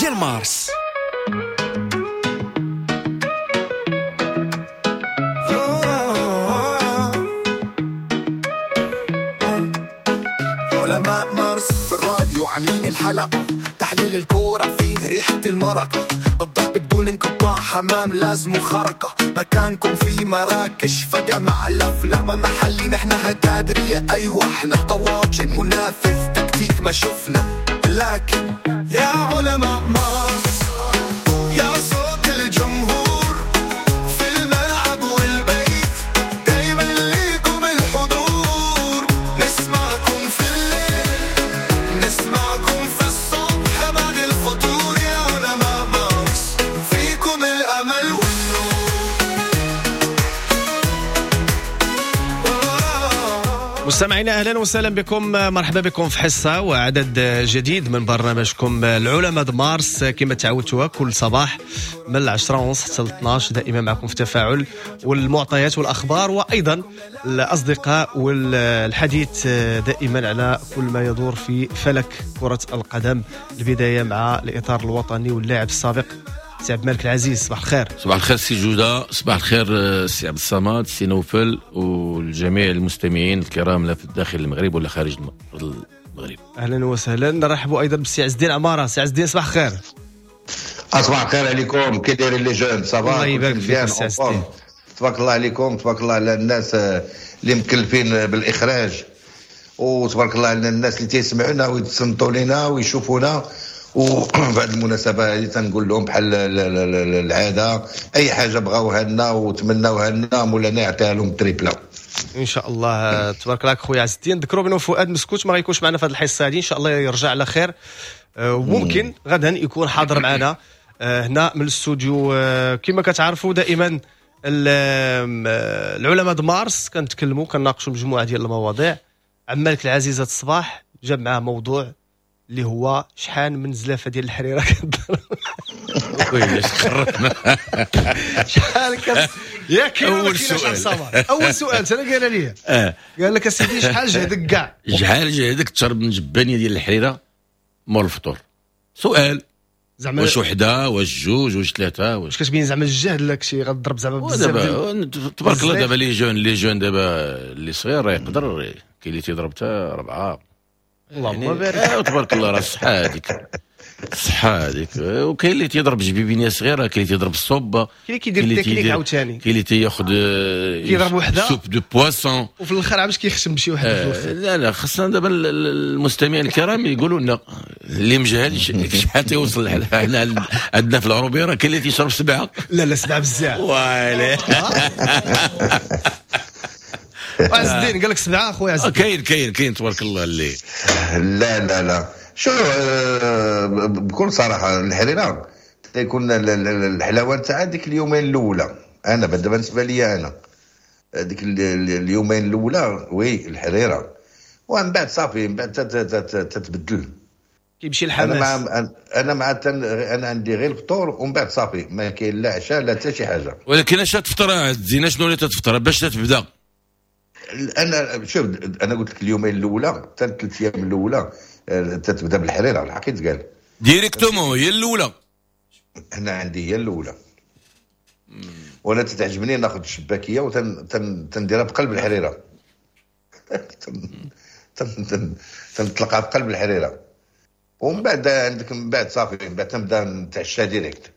ديال مارس. علماء مارس في الراديو عاملين الحلقة، تحليل الكورة فيه ريحة المرقة، الضرب بدون انقطاع حمام لازم خرقة، مكانكم في مراكش فجأة مع الأفلام محلي، نحنا هكادرية أيوة احنا طواجن منافس تكتيك ما شفنا، لكن يا علماء مارس يا صوت الجمهور في الملعب والبيت، دايما ليكم الحضور، نسمعكم في الليل نسمعكم في الصبح بعد الفطور، يا علماء مارس فيكم الأمل والنور. مستمعينا اهلا وسهلا بكم، مرحبا بكم في حصه وعدد جديد من برنامجكم العلماء مارس كما تعودتوا كل صباح من 10:30 حتى 12 دائما معكم في تفاعل والمعطيات والاخبار وايضا الاصدقاء والحديث دائما على كل ما يدور في فلك كره القدم. البدايه مع الاطار الوطني واللاعب السابق سي عبد الملك العزيز. صباح الخير. صباح الخير سي جودة، صباح الخير سي عبد الصمد، سي نوفل والجميع المستمعين الكرام لا في الداخل المغرب ولا خارج المغرب. اهلا وسهلا. نرحبوا ايضا بالسي عز الدين عماره. سي عز الدين صباح الخير. صباح الخير عليكم، كي دايرين لي جون؟ صباح الله يبارك فيك سي عز الدين. تبارك الله عليكم، تبارك الله على الناس اللي مكلفين بالاخراج، وتبارك الله على الناس اللي تيسمعونا ويتصنتوا لنا ويشوفونا. وبعد المناسبة هذه تنقول لهم بحال العادة أي حاجة بغاوها لنا وتمناوها لنا مولانا يعطيها لهم تريبلا إن شاء الله. تبارك الله خويا عز الدين. ذكروا بأنه فؤاد مسكوت ما غيكونش معنا في هذه الحصة هذه، إن شاء الله يرجع على خير، وممكن غدا يكون حاضر معنا هنا من الاستوديو. كما كتعرفوا دائما العلماء مارس كنتكلموا كنناقشوا مجموعة ديال المواضيع. عبد الملك العزيز هذا الصباح جاب معاه موضوع اللي هو شحال من زلافه ديال الحريره كضرب. خويا خرجنا شحال ياك اول سؤال اول سؤال انا قال لي قال لك اسيدي شحال جهدك كاع شحال جهدك تشرب من جبانيه ديال الحريره مور الفطور؟ سؤال زعما واش وحده واش جوج واش ثلاثه واش كتبين زعما الجهد لك شي غضرب زعما بزاف تبارك الله. دابا لي جون دابا اللي صغير يقدر كاين اللي تيضرب حتى 4. اللهم بارك. تبارك الله راه الصحه هذيك وكاين اللي تيضرب جبيبينيه صغيره، كاين اللي تيضرب الصوبه، كاين اللي كيدير التكنيك عاوتاني، كاين اللي تياخذ كيضرب وحده سوب دو بواسون وفي الاخر عا باش كيخشم بشي وحده في الاخر. لا خصنا دابا المستمعين الكرام يقولوا لنا اللي مجهل شحال تيوصل. حنا عندنا في العروبيه راه كاين اللي تيشرب 7. لا 7 بزاف ويلي. عز الدين قال لك 7 اخويا عز الدين. كاين تبارك الله اللي لا شو بكل صراحة الحريرة تيكون الحلاوة تاع ديك اليومين الأولى. أنا بالنسبة لي أنا ديك اليومين الأولى وي الحريرة، ومن بعد صافي من بعد تتبدل كيمشي الحماس. أنا عندي غير الفطور ومن بعد صافي ما كاين لا عشاء لا حتى شي حاجة. ولكن اش تفطر زينة؟ شنو اللي تفطر باش تبدا؟ انا شوف انا قلت لك اليومين الاولى حتى 3 ايام الاولى تتبدا بالحريره الحقيقه قال ديريكتومون هي الاولى. انا عندي هي الاولى وانا تتعجبني ناخذ الشباكيه وتنديرها بقلب الحريره تنطلقها بقلب الحريره، ومن بعد عندك من بعد صافي من بعد تنبدا نتعشى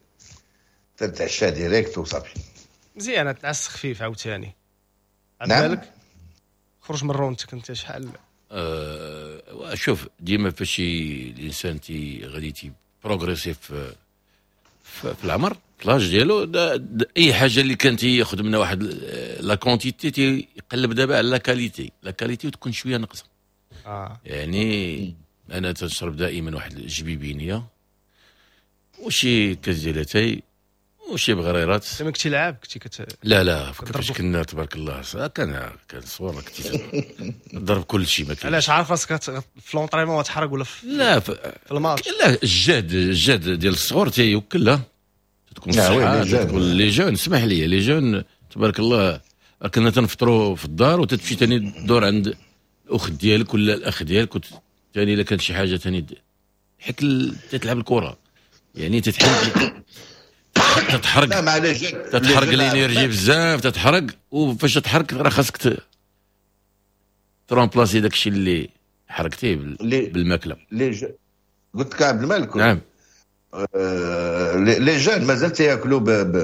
ديريكت وصافي. مزيانه تنعس خفيف عاوتاني. نعم. بالك خرج من رونتك انت شحال. شوف ديما فاش الانسان غادي بروغريسي في العمر في لاج ديالو اي حاجه اللي كان تياخذ منها واحد لا كونتيتي تيقلب دابا على لا كاليتي وتكون شويه ناقصه. يعني انا تنشرب دائما واحد الجبيبينيه وشي كاس ديال اتاي وشي بغريرات. ما كنتي لعاب كنتي لا فاش كنا تبارك الله كان صور كنتي ضرب كل شيء. ما كاين علاش عارف راسك في لونطريمون تحرق ولا لا في الماتش؟ لا الجهد ديال الصغور تيوكل تكون صحه تكون لي جون. اسمح لي لي جون تبارك الله كنا تنفطروا في الدار وتمشي ثاني تدور عند الاخت ديالك ولا الاخ ديالك ثاني الا كانت شي حاجه ثاني حيت تلعب الكره يعني تتحرق لا معليش تتحرق الانرجي بزاف، تتحرق، وفاش تتحرق راه خاصك ترامبلاسي داكشي اللي حرقتيه بالماكله. قلت لك عبد الملك. نعم. لي جون مازال تياكلوا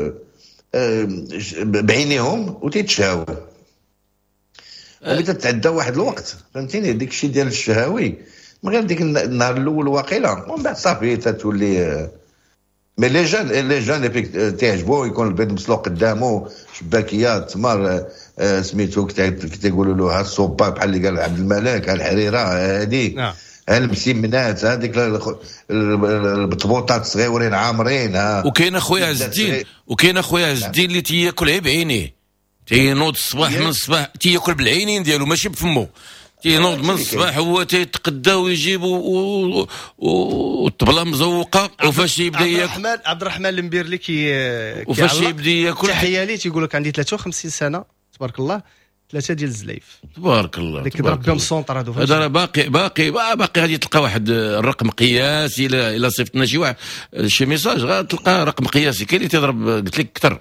بعينيهم وتيتشهاو، ومتى تعدى واحد الوقت فهمتيني ديك الشيء ديال الشهاوي من غير ديك النهار الاول واقيلا، ومن بعد صافي تتولي. مي لي جون تيعجبو يكون البيض مسلوق قدامه، شباكيات تمر سميتو كتيقولوا له ها الصوبا بحال اللي قال عبد الملك، ها الحريره هذه، ها المسمنات، هذيك البطبوطات الصغيورين عامرين. وكاين اخويا عز الدين اللي تياكل غير بعينيه، تينوض الصباح من الصباح تياكل بالعينين ديالو ماشي بفمو، تينوض من الصباح هو تيتقدا ويجيب والطبله مزوقه، وفاش يبدا ياكل عبد الرحمن المبيرلي وفاش يبدا ياكل تحيه ليه تيقول لك عندي 53 سنه تبارك الله، 3 ديال الزلايف تبارك الله، اللي كيضرب بهم السونطر هذو. هذا راه باقي غادي تلقى واحد الرقم قياسي. الا صيفطنا شي ميساج غتلقى رقم قياسي. كاين اللي تضرب قلت لك اكثر.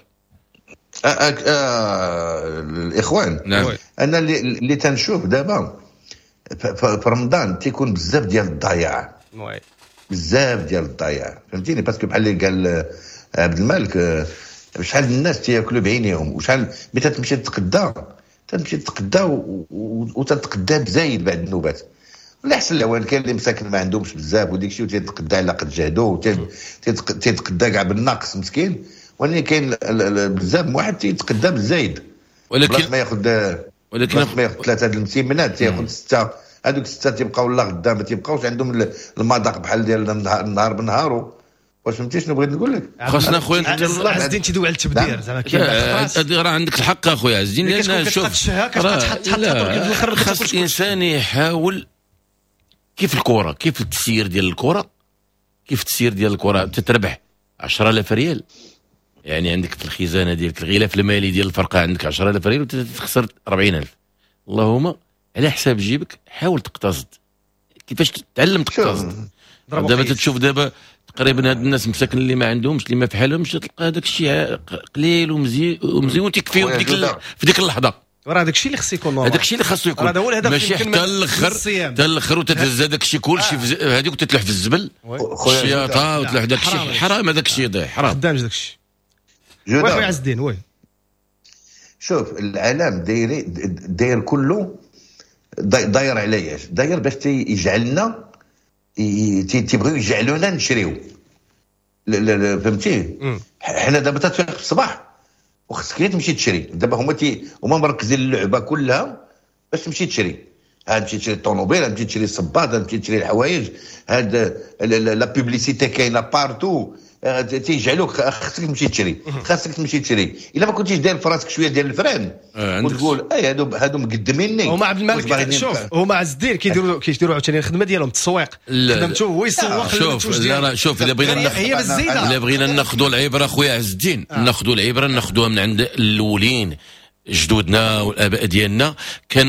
الاخوان. نعم. انا اللي تنشوف دابا في رمضان تيكون بزاف ديال الضياع، بزاف ديال الضياع، فهمتيني؟ باسكو بحال اللي قال عبد الملك، شحال الناس تياكلوا بعينيهم، وشحال ملي تمشي تتقدا وتتقدا بزايد بعد النوبات. ولا احسن الاوان كاين اللي مساكن ما عندهمش بزاف وديك الشيء وتيتقدا على قد جهدو، تيتقدا كاع بالنقص مسكين. ولكن كاين بزاف واحد تيتقدا بالزايد، ولكن ما ياخذ 3 المسمنات، تياخذ 6. هذوك 6 تيبقاو لا غدا ما تيبقاوش عندهم المذاق بحال ديالنا النهار بنهارو. واش فهمتي شنو بغيت نقول لك؟ خاصنا خويا عز الدين تيدوي على التبدير زعما كاين راه عندك الحق اخويا عز الدين، لان شوف خاص الانسان يحاول كيف الكره، كيف التسيير ديال الكره تتربح 10,000 ريال. يعني عندك في الخزانه ديالك الغلاف المالي ديال الفرقه عندك 10,000 ريال وتخسر 40,000. اللهم على حساب جيبك حاول تقتصد. كيفاش تتعلم تقتصد؟ دابا تشوف دابا تقريبا هاد الناس مساكن اللي ما عندهمش، اللي ما فحالهمش، تلقى داك الشيء قليل ومزيون تكفيهم في ديك اللحظه. راه داك الشيء اللي خصو يكون، هذاك الشيء اللي خصو يكون، هذا هو الهدف. ماشي حتى الاخر وتتهز هذاك الشيء كلشي هذيك وتتلح في الزبل الشياطه وتلح داك الشيء حرام. هذاك الشيء ضايع حرام قدام داك الشيء. وي عز الدين شوف العالم داير كله داير على اش؟ داير باش يجعلنا تيبغيو يجعلونا نشريو. فهمتي؟ حنا دابا تتفيق في الصباح وخصك تمشي تشري. دابا هما مركزين اللعبه كلها باش تمشي تشري. تمشي تشري الطوموبيل، تمشي تشري الصباط، تمشي تشري الحوايج. هاد لا بوبليسيتي كاينه بارتو، تيجعلوك خاصك تمشي تشري. الا ما كنتيش داير في راسك شويه ديال الفران وتقول هادو مقدميني. هما عبد الملك شوف، هما عز الدين كيديروا عاوتاني الخدمه ديالهم التسويق، خدمته هو يسوق. شوف الا بغينا ناخذوا العبره خويا عز الدين، ناخذوها من عند الاولين جدودنا والاباء ديالنا. كان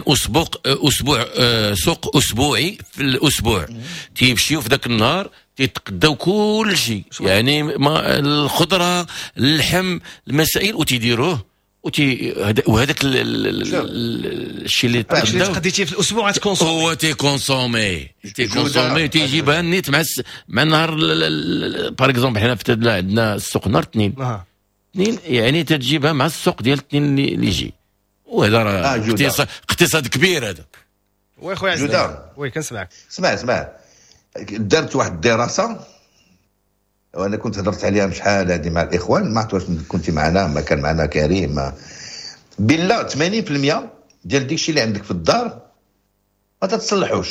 سوق اسبوعي في الاسبوع، تيمشيو في ذاك النهار تيتقداو كل شيء، يعني الخضره اللحم المسائل وتيديروه وهذاك الشيء اللي تقديتيه في الاسبوع غتكونسومي، هو تيكونسومي تيجيبها النيت مع النهار. باغ اكزومبل حنا في تدلا عندنا السوق نهار اثنين، يعني تتجيبها مع السوق ديال الاثنين اللي يجي. وهذا راه اقتصاد كبير هذا. وي خويا عزيز، وي كنسمعك. اسمع درت واحد الدراسه وانا كنت هضرت عليها شحال هذه مع الاخوان، ما عرفت واش كنتي معنا، ما كان معنا كريم. بالله 80% ديال داكشي اللي عندك في الدار ما تتصلحوش.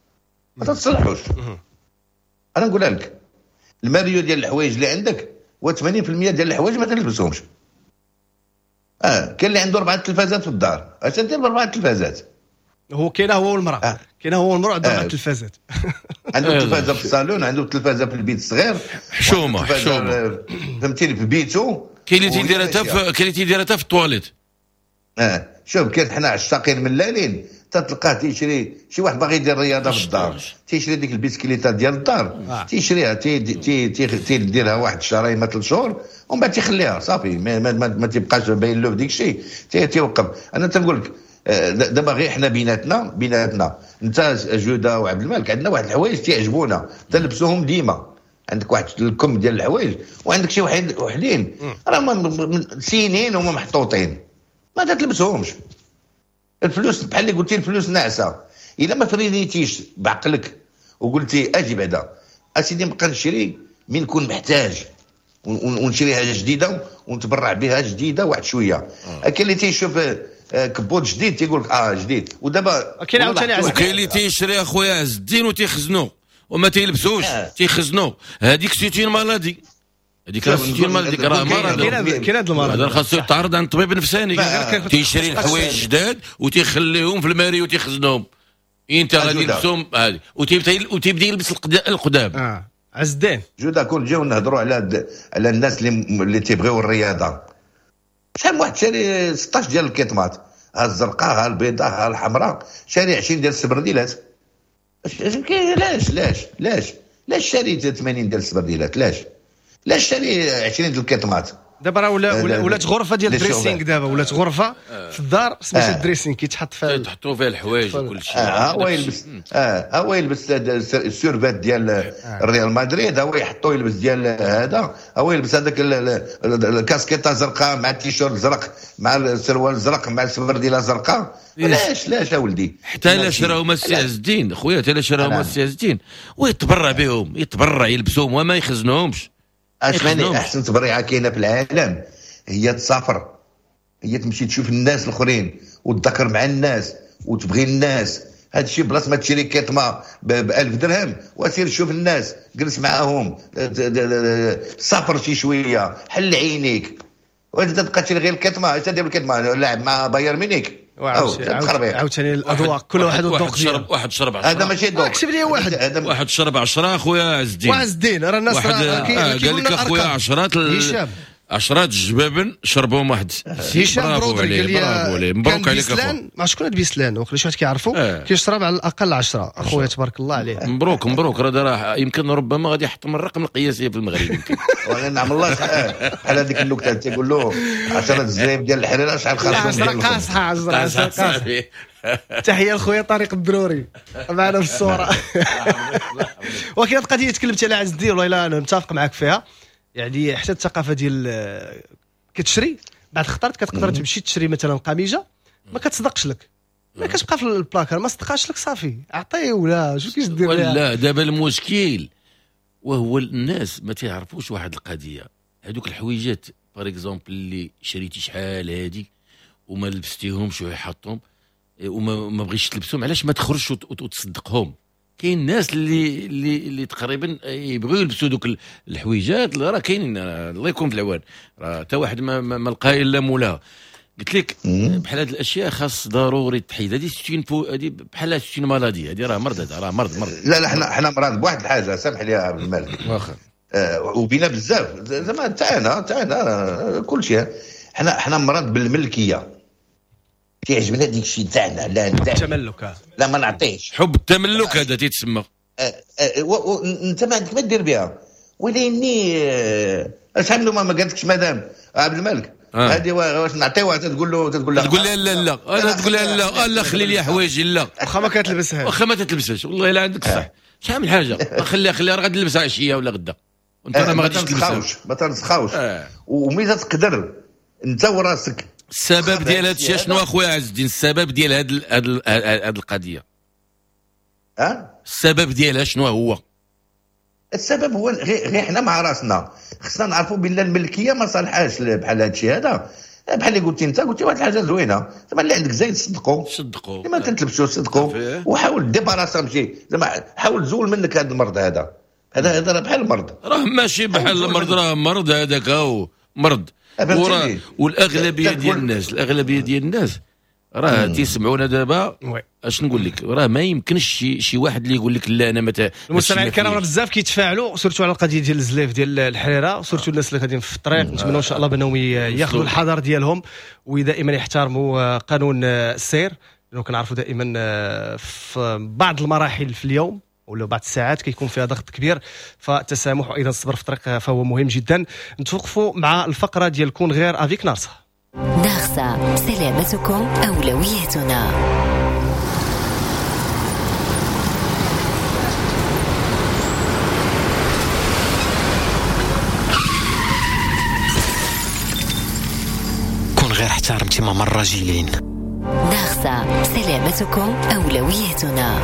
انا نقولها لك، الماريو ديال الحوايج اللي عندك و80% ديال الحوايج ما تلبسهمش. كاين اللي عنده 4 تلفازات في الدار، اش ندير ب4 تلفازات؟ كاين هو والمراه عنده 4 تلفازات. عنده تلفازه في الصالون، عنده تلفازه في البيت الصغير، حشومه فهمتيني، في بيتو. كاين اللي تيديرها حتى في الطواليت. شوف كاين حنا عشاقين من اللالين تتلقاه تيشري شي واحد باغي يدير الرياضه في الدار، تيشري ديك البيسكليته ديال الدار، تيشريها تيديرها واحد الشهرين ما 3 شهور ومن بعد تيخليها صافي، ما تيبقاش باين له ديك الشيء، تيوقف. انا تنقول لك دابا غير حنا بيناتنا انت جوده وعبد الملك عندنا واحد الحوايج تيعجبونا تلبسوهم ديما، عندك واحد الكم ديال الحوايج وعندك شي وحدين راه سنين هما محطوطين ما تلبسهمش. الفلوس بحال اللي قلتي الفلوس ناعسه، الا ما فريديتيش بعقلك وقلتي اجي بعدا اسيدي نبقى نشري من نكون محتاج ونشريها جديده ونتبرع بها جديده واحد شويه. كاين اللي تيشوف كبوت جديد تيقول لك جديد، ودابا كاين عاوتاني وكاين اللي تيشري اخويا عز الدين وتيخزنو وما تيلبسوش تيخزنو. هذيك سيتين مالادي، هذيك راه مرض. كاين هذا المرض هذا خاصو يتعرض عند طبيب نفساني. تيشري الحوايج جداد وتيخليهم في الماري وتيخزنهم، انت غادي يلبسهم هذه وتيبدا يلبس القدام. عز الدين جوده كون نجيو نهضروا على الناس اللي تيبغيو الرياضه. شحال واحد شاري 16 ديال الكيطمات، ها الزرقاء ها البيضاء ها الحمراء، شاري 20 ديال السبرديلات. لاش شاري 80 ديال السبرديلات؟ لاش شاري 20 ديال الكيطمات؟ دابا راه ولات غرفه ديال الدريسينغ، دابا ولات غرفه في الدار سميتها الدريسينغ، كيتحط فيها تحطوا فيها الحوايج وكل شيء. هو يلبس السيرفات ديال الريال مدريد، هو يحطوا يلبس ديال هذا، هو يلبس هذاك الكاسكيطه زرقاء مع التيشيرت زرق مع السروال الزرق مع السبرديله الزرقاء. لاش اولدي؟ حتى لا شراهم السي عز الدين خويا، حتى لا شراهم السي عز الدين ويتبرع بهم، يتبرع يلبسوهم وما يخزنوهمش. اشماني احسن تبريعه كاينه في العالم هي تسافر، هي تمشي تشوف الناس الاخرين وتذكر مع الناس وتبغي الناس. هذا الشيء بلاص ما تشري كيطمه ب 1000 درهم وسير شوف الناس، جلس معاهم، سافر شي شويه، حل عينيك. وانت تبقى تشري غير الكيطمه، اش تدير بالكيطمه؟ لاعب مع بايرن ميونيك عاوتاني الاذواق، كل واحد الذوق ديالو. واحد شرب 10، هذا ماشي ذوق. اكتب لي واحد شرب 10 اخويا عز الدين. وعز الدين راه الناس قال لك اخويا 10 الجبابن شربهم واحد. هشام برودري قال لي مبروك عليك اخويا. ما شكون هاد بيسلان وكل شي واحد كيعرفوا كيشرب على الاقل 10 اخويا تبارك الله عليه. مبروك راه يمكن ربما غادي يحطم الرقم القياسي في المغرب يمكن. وانا نعم الله بحال هذيك النكته تيقول له 10 الزايب ديال الحريره شحال خاصهم ديال قاصحه 10 تحيه لخويا طارق الدروري معنا في الصوره. ولكن هذه القضيه تكلمت على عز الدين، والله انا متفق معك فيها. يعني حتى الثقافه ديال كتشري بعد خطرت كتقدر تمشي تشري مثلا قميجه ما كتصدقش لك، ما كتبقى في البلاكار ما صدقاش لك صافي عطيه ولا شو كيش دير. ولا دابا المشكل وهو الناس ما تعرفوش واحد القضيه، هذوك الحويجات بار اكزومبل اللي شريتي شحال هادي وما لبستيهمش ويحطهم وما بغيتش تلبسهم، علاش ما تخرجش وتصدقهم؟ كاين الناس اللي تقريبا يبغيو يلبسوا دوك الحويجات، راه كاينين الله يكون في العوان، راه حتى واحد ما لقى الا مولاها. قلت لك بحال هاد الاشياء خاص ضروري تحيد. هذه هذه بحال ستين مالادي، هذه راه مرض، هذا راه مرض. لا حنا مرض بواحد الحاجه، سامح لي يا عبد الملك واخا وبينا بزاف زعما تاعنا كل شيء. حنا مرض بالملكيه، كيعجبنا ديك الشيء تاعنا. لا التملك، لا ما نعطيش. حب التملك هذا تيتسمى. انت ما عندك ما دير بها وليني. شحال ما قالتكش مدام عبد الملك هذه واش نعطيوها؟ تقول له لا انا تقول لها لا خلي لي حوايجي، لا واخا ما كتلبسهاش والله الا عندك الصح. شحال من حاجه خليها راه غادي نلبسها عشيه ولا غدا وانت راه ما غاديش تلبسها. ما تنسخاوش وميزه تقدر انت وراسك. السبب ديال هذا الشيء شنو اخويا عز الدين؟ السبب ديال هذه القضيه السبب ديالها شنو هو؟ السبب هو غير حنا مع راسنا خصنا نعرفوا بان الملكيه ما صالحاش بحال هذا الشيء هذا. بحال اللي قلتي واحد الحاجه زوينه زعما اللي عندك زايد صدقوا ما تنتلبسوا صدقوا وحاول ديباراسا مشي زعما حاول تزول منك هذا المرض هذا راه بحال المرض، راه ماشي بحال المرض، راه مرض هذاك هو مرض. والاغلبيه ديال الناس راه تيسمعونا دابا. اش نقول لك؟ راه ما يمكنش شي واحد اللي يقول لك لا انا متى. المستمعين الكرام راه بزاف كيتفاعلوا سورتو على القضيه ديال الزليف ديال الحريره، سورتو الناس اللي غاديين في الطريق. نتمنوا ان شاء الله بانهم ياخذوا الحذر ديالهم ودائما يحترموا قانون السير لأنه كنعرفوا دائما في بعض المراحل في اليوم ولا بعض الساعات كيكون فيها ضغط كبير، فالتسامح وايضا الصبر في الطريق فهو مهم جدا. نتوقفوا مع الفقره ديال كون غير افيك نارسا. نارسا، سلامتكم اولويتنا. كون غير احترمتي ماما الراجلين. نارسا، سلامتكم اولويتنا.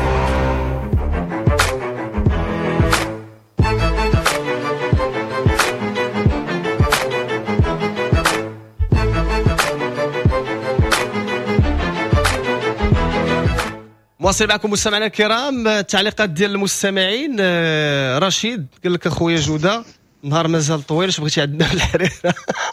مواصل معكم مستمعينا الكرام. التعليقات ديال المستمعين. رشيد قال لك اخويا جوده نهار مازال طويل، اش بغيتي عندنا في الحريره.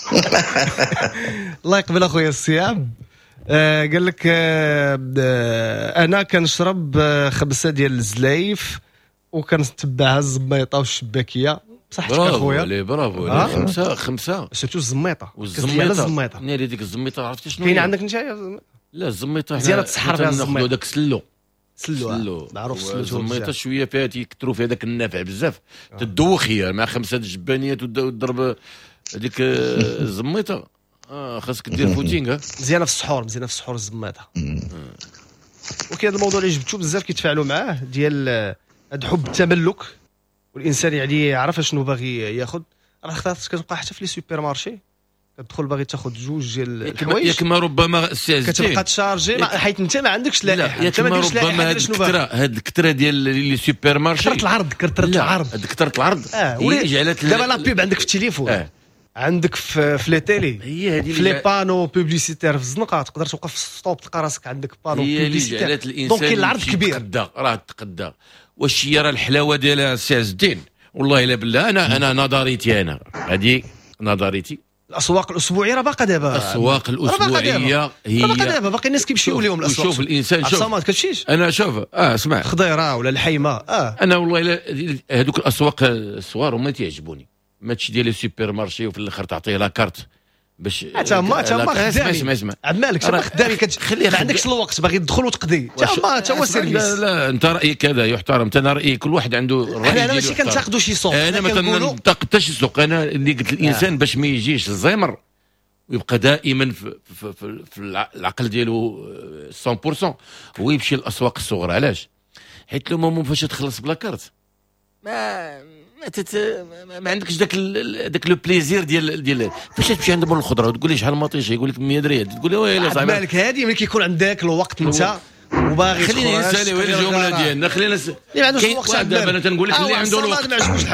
الله يقبل اخويا الصيام. قال لك انا كنشرب 5 ديال الزلايف وكنتبعها الزميطه والشباكيه. صحتك اخويا؟ برافو. خمسه سيرتو الزميطه. الزميطه ناري ديك الزميطه. عرفتي شنو كاين عندك انت؟ لا الزميطه مزيانه تسحر فيها الزميطه. داك سلو معروف سلو. الزميطه شويه فيها تيكثروا فيها داك النافع بزاف. تدوخ هي مع 5 الجبانيات وتضرب هذيك الزميطه. خاصك دير فوتينغ. مزيانه في السحور، الزميطه. وكاين الموضوع اللي جبتو بزاف كيتفاعلوا معاه ديال هذا حب التملك، والانسان يعني يعرف شنو باغي ياخذ. راه خاصك كتبقى حتى في لي سوبر مارشي كتدخل باغي تاخذ 2 ديال الحوايج، ياك ما ربما كتبقى تشارجي حيت انت ما عندكش لائحه. انت ما ديرش ربما هاد الكثره ديال لي سوبر مارشي كثره العرض هي جعلت دابا لا بيب عندك في التليفون. عندك في لي تيلي، هي هذه في لي بانو بوبليسيتير في الزنقه تقدر توقف في السطوب تلقى راسك عندك بانو بوبليسيتير. جعلت الانسان دونك العرض كبير تقدى. واش هي راه الحلاوه ديالها سي عز الدين؟ والله الا بالله انا نظريتي، هذه نظريتي. الاسواق الاسبوعيه راه باقا دابا. الاسواق الاسبوعيه هي باقا دابا، باقي الناس كيمشيو اليوم الاسواق. شوف الانسان، شوف ما كتمشيش. انا شوف اسمع خضيره ولا الحيمه. انا والله الا هذوك الاسواق الصغار هما تيعجبوني. ماتش ديال السوبر مارشي وفي الاخر تعطيه لاكارت باش تما خدامي. اسمع عمالك تما خدامي ما عندكش الوقت باغي تدخل وتقضي. تا هو سيرفيس. لا انت رايك هذا يحترم. انا رايي كل واحد عنده الراي ديالو. انا ماشي كنتاخذوا شي سوق. انا ما كنتاخذ حتى شي سوق. انا اللي قلت الانسان باش ما يجيش الزمر ويبقى دائما في العقل ديالو 100%، هو يمشي للاسواق الصغرى. علاش؟ حيت لو مامون فاش تخلص بلا كارت ما عندكش داك لو بليزير ديال فاش تمشي عند مول الخضره وتقول لي شحال ماطيشه يقول لك 100 درهم تقول له ويلي صاحبي مالك. هذه ملي كيكون عندك الوقت انت وباغي خليني نسالي وين الجمله ديالنا. خلينا اللي ما عندوش الوقت. دابا انا تنقول لك اللي عنده الوقت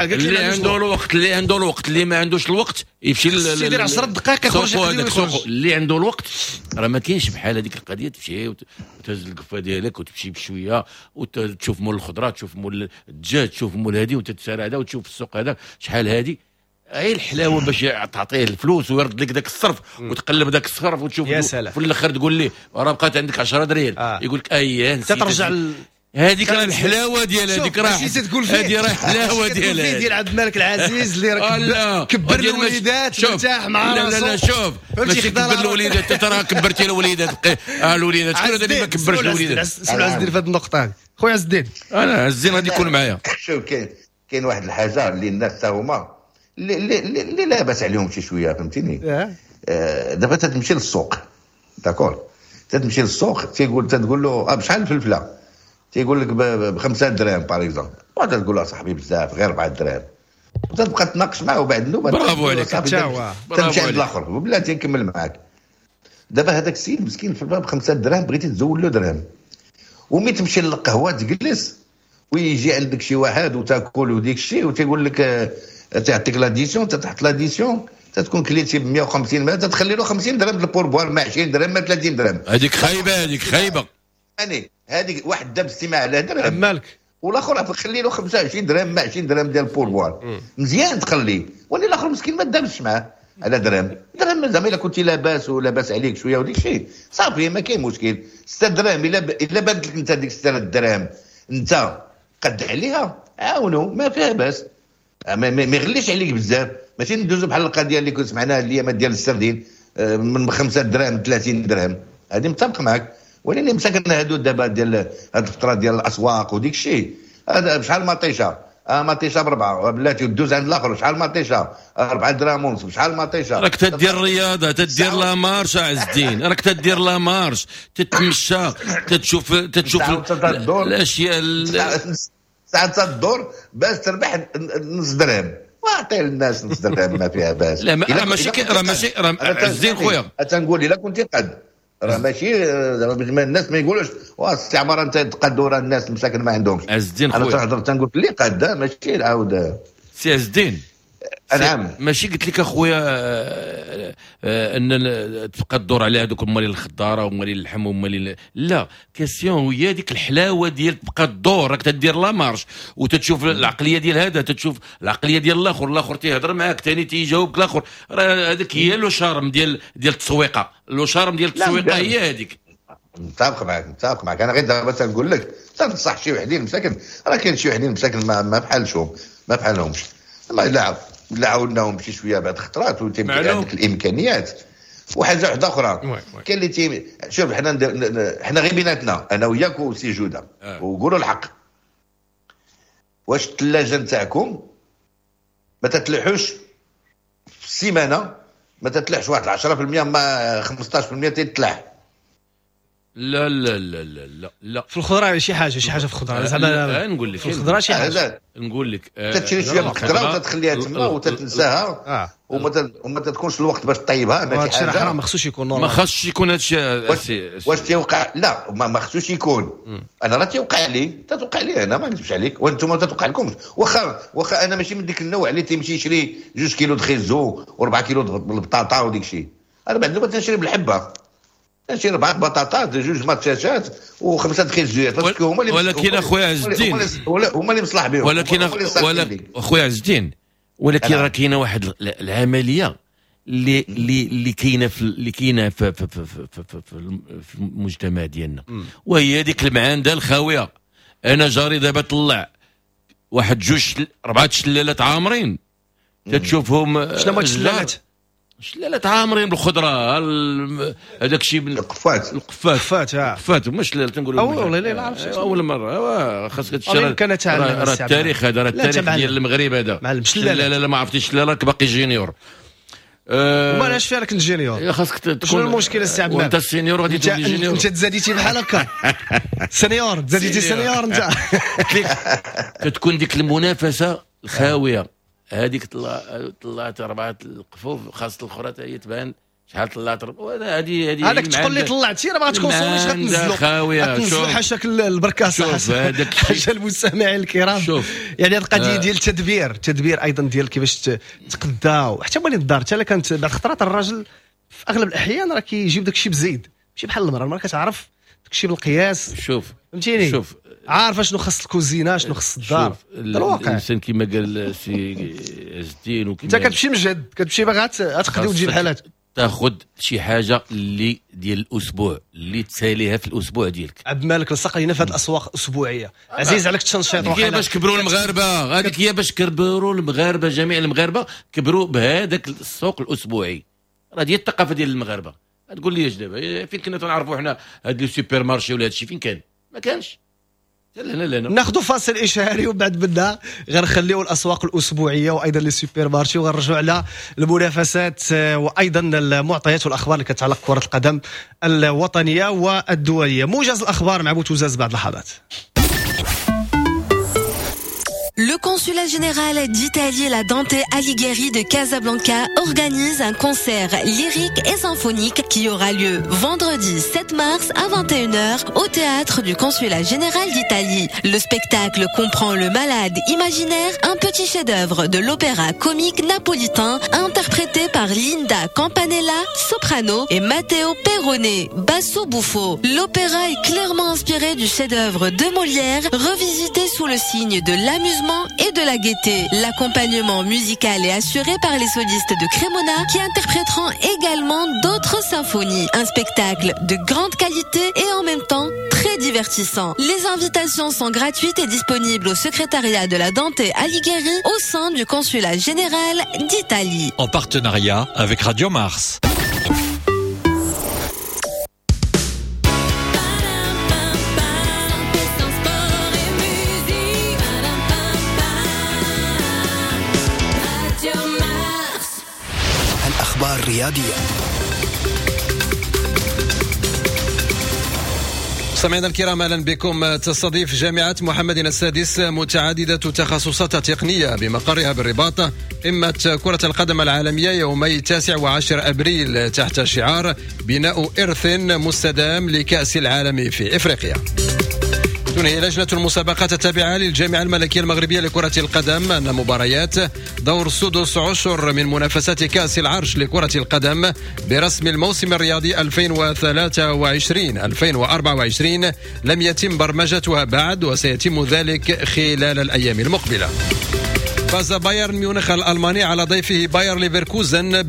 اللي عنده الوقت اللي ما عندوش الوقت يمشي يدير 10 دقائق يخرج اللي عنده الوقت. راه ما كاينش بحال هذيك القضيه تمشي وتهز القفه ديالك وتمشي بشويه وتشوف مول الخضره، تشوف مول الدجاج، تشوف مول هذه وتتسارع هذا وتشوف السوق هذا شحال هذه. هي الحلاوه باش تعطيه الفلوس ويرد لك داك الصرف وتقلب داك الصرف وتشوف في الاخر تقول ليه راه بقات عندك 10 درهم. يقول لك نسيت ترجع هذيك راه الحلاوه ديال هذيك راه هذه راه الحلاوه ديال عبد الملك العزيز اللي راه كبر الوليدات مرتاح مع راسو. لا شوف ماشي كبر الوليدات، انت راه كبرتي الوليدات. الوليدات شكون هذا اللي ما كبرش الوليدات؟ شنو عز الدين في هذه النقطه هذه خويا عز الدين؟ انا عز الدين غادي يكون معايا. شوف كاين واحد الحاجه اللي الناس تا هما اللي لا باس عليهم شي شويه، فهمتيني؟ دابا تمشي للسوق داكور، تمشي للسوق تقول له بشحال الفلفله؟ تيقول لك ب5 درهم باغ اكزومبل، وانت تقول له صاحبي بزاف غير 4 دراهم، وتبقى تناقش معاه وبعد النوبه برافو عليك تمشي عند الاخر وبلاتي نكمل معاك. دابا هذاك السيد مسكين في الباب 5 دراهم بغيتي تزول له درهم، ومي تمشي للقهوه تجلس ويجي عندك شي واحد وتاكل وديك الشيء وتيقول لك تعطيك لاديسيون، تحط لاديسيون تتكون كليتي ب 150 ما تخلي له 50 درهم البوربوار، ما 20 درهم ما 30 درهم. هذيك خايبه يعني هذيك واحد داب استماع على درهم مالك، والاخر خلي له 25 درهم ما 20 درهم ديال البوربوار مزيان تخليه، ولا الاخر مسكين ما دابش معاه على درهم زعما الا كنتي لاباس ولاباس عليك شويه وديك الشيء صافي ما كاين مشكل. 6 دراهم الا بانت لك انت ديك 6 دراهم انت قد عليها عاونوا ما فيها باس، ما يغليش عليك بزاف. ماشي ندوزو بحال القضيه اللي كنت سمعناها الايامات ديال السردين من 5 دراهم 30 درهم، هذه متفق معك. ولكن مساكن هادو دابا ديال هاد الفتره ديال الاسواق وديك الشيء، هذا بشحال مطيشه؟ مطيشه ب4 بلاتي ودوز عند الاخر شحال مطيشه؟ 4 دراهم ونص بشحال مطيشه؟ راك تدير الرياضه، تدير لا مارش عز الدين، راك تدير لا مارش، تتمشى، تشوف الاشياء ساعات تدور باش تربح نص درهم، واعطي للناس نص درهم ما فيها باس. لا راه ماشي عز الدين خويا، تنقول الا كنتي قد راه ماشي الناس ما يقولوش الاستعمار انت تقد، راه الناس مساكن ما عندهمش. عز الدين خويا انا تنهضر تنقول اللي قد ماشي عاود سي عز الدين. نعم ماشي قلت لك اخويا ان تبقى تدور على هذوك مالين الخضاره ومالين اللحم ومالين، لا كيسيون هي ديك الحلاوه ديال تبقى تدور، راك تدير لا مارش وتتشوف العقليه ديال هذا، تتشوف العقليه ديال الاخر تيهضر معاك ثاني تيجاوبك الاخر، راه هذاك هي لو شارم ديال التسويقه، لو شارم ديال التسويقه هي هذيك. متفق معك انا غير دابا تنقول لك تنصح شي وحدين مساكن، راه كاين شي وحدين مساكن ما بحالشهم ما بحالهمش، ما لا عاودناهم شي شويه بعد خطرات وتيمكن عندك الامكانيات. وحاجه واحده اخرى كاين اللي شوف حنا غير بيناتنا انا وياك وسي جوده وقولوا الحق، واش الثلاجه نتاعكم ما تتلحوش في السيمانه، ما تتلحش واحد 10% ما 15% تتلح؟ لا لا لا لا لا في الخضره شي حاجه في الخضره زعما نقول لك في الخضره شي حاجه نقول لك تشري شويه من الخضره وتتخليها تما وتتنساها وما تكونش الوقت باش طيبها. ما شي حاجه ما خصوش يكون نورمال، ما خصش يكون هادشي. واش تيوقع؟ لا ما خصوش يكون. انا راه تيوقع لي انا ما نكذبش عليك، وانتم تتوقع لكم. واخا انا ماشي من ديك النوع اللي تيمشي يشري 2 كيلو د خيزو و4 كيلو د البطاطا وديك الشيء. انا بعد دابا تنشري بالحبه، نشري 4 بطاطات 2 ماتشاشات و5 خيزويات، باسكو هما اللي ولكن اخويا عز الدين هما اللي مصلح بهم. ولكن اخويا عز الدين ولكن راه كاينه واحد العمليه اللي كاينه في المجتمع ديالنا، وهي هذيك المعانده الخاويه. انا جاري دابا طلع واحد 4 شلالات عامرين، تتشوفهم شنو هما الشلالات؟ شلالات عامرين بالخضره، هذاك الشيء القفات هما شلالات تنقولوا. والله لا عرفتش اول مره خاصك تشري. راه التاريخ هذا، راه التاريخ ديال المغرب هذا. لا ما عرفتيش شلاله باقي جينيور. وما لاش فيها لك الجينيور، خاصك تكون. شنو المشكل السي عبد وانت السينيور غادي تولي جينيور. انت تزاديتي بحال هكا سينيور، تزاديتي سينيور انت. كتكون ديك المنافسه الخاويه هذيك. طلعت 4 القفوف، خاصه الاخرى حتى هي تبان شحال طلعت. هذه هذاك تقول لي طلعتي راه ما غاتكون صوميش غتنزلوا شوف حاشاك البركاسه. شوف هذاك حاشا المستمعين الكرام. شوف يعني هذه القضيه ديال التدبير ايضا ديال كيفاش تقدا، حتى مالين الدار حتى كانت بعض الخطرات الراجل في اغلب الاحيان راه كيجيب داك الشيء بزيد، ماشي بحال المراه كتعرف داك الشيء بالقياس. شوف فهمتيني، شوف عارفه شنو خاص الكوزينه شنو خاص الدار. الواقع الانسان كما قال سي عز الدين، وكما انت كتمشي مجد، كتمشي باغا تقضي وتجي بحال هاد، تاخذ شي حاجه اللي ديال الاسبوع اللي تساليها في الاسبوع ديالك. عبد الملك لصق لينا في هذه الاسواق الاسبوعيه. عزيز عليك التنشيط. هي باش كبروا المغاربه، هذيك هي باش كبروا المغاربه، جميع المغاربه كبروا بهذاك السوق الاسبوعي. راه ديال الثقافه ديال المغاربه. تقول لي اش دابا فين كنا تنعرفوا حنا هاد لي سوبر مارشي ولا هادشي فين كان؟ ما كانش. لا ناخذ فاصل اشهاري وبعد بدنا غنخليو الاسواق الاسبوعيه وايضا لي سوبر مارشي، وغنرجعوا على المنافسات وايضا المعطيات والاخبار اللي كتعلق كره القدم الوطنيه والدوليه. موجز الاخبار مع بوتوزاز بعد لحظات. Le consulat général d'Italie, la Dante Alighieri de Casablanca organise un concert lyrique et symphonique qui aura lieu vendredi 7 mars à 21h au théâtre du consulat général d'Italie. Le spectacle comprend Le Malade imaginaire, un petit chef-d'œuvre de l'opéra comique napolitain interprété par Linda Campanella, soprano, et Matteo Perrone, basso buffo. L'opéra est clairement inspiré du chef-d'œuvre de Molière, revisité sous le signe de l'amusement et de la gaieté. L'accompagnement musical est assuré par les solistes de Cremona qui interpréteront également d'autres symphonies. Un spectacle de grande qualité et en même temps très divertissant. Les invitations sont gratuites et disponibles au secrétariat de la Dante Alighieri au sein du consulat général d'Italie. En partenariat avec Radio Mars. الأخبار الرياضية. سمعنا الكرام، اهلا بكم. تستضيف جامعة محمد السادس متعددة تخصصات تقنية بمقرها بالرباط قمة كرة القدم العالمية يومي 9 و10 أبريل تحت شعار بناء إرث مستدام لكأس العالم في إفريقيا. تنهي لجنة المسابقات التابعة للجامعة الملكية المغربية لكرة القدم أن مباريات دور سدس عشر من منافسات كأس العرش لكرة القدم برسم الموسم الرياضي 2023-2024 لم يتم برمجتها بعد، وسيتم ذلك خلال الأيام المقبلة. فاز بايرن ميونخ الألماني على ضيفه باير ليفركوزن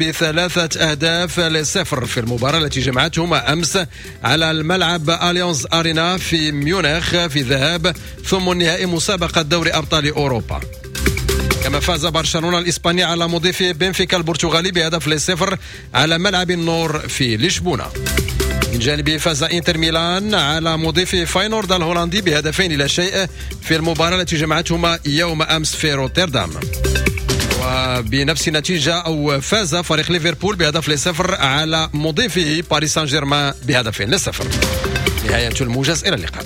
ب3-0 في المباراة التي جمعتهما أمس على الملعب أليانز أرينا في ميونخ في الذهاب ثم نهائي مسابقة دوري أبطال أوروبا. كما فاز برشلونة الإسباني على مضيفه بنفيكا البرتغالي ب1-0 على ملعب النور في لشبونة. من جانبه فاز إنتر ميلان على مضيف فاينورد الهولندي ب2-0 في المباراة التي جمعتهما يوم أمس في روتردام. وبنفس النتيجة أو فاز فريق ليفربول ب1-0 على مضيفه باريس سان جيرمان ب1-0. نهاية الموجز، إلى اللقاء.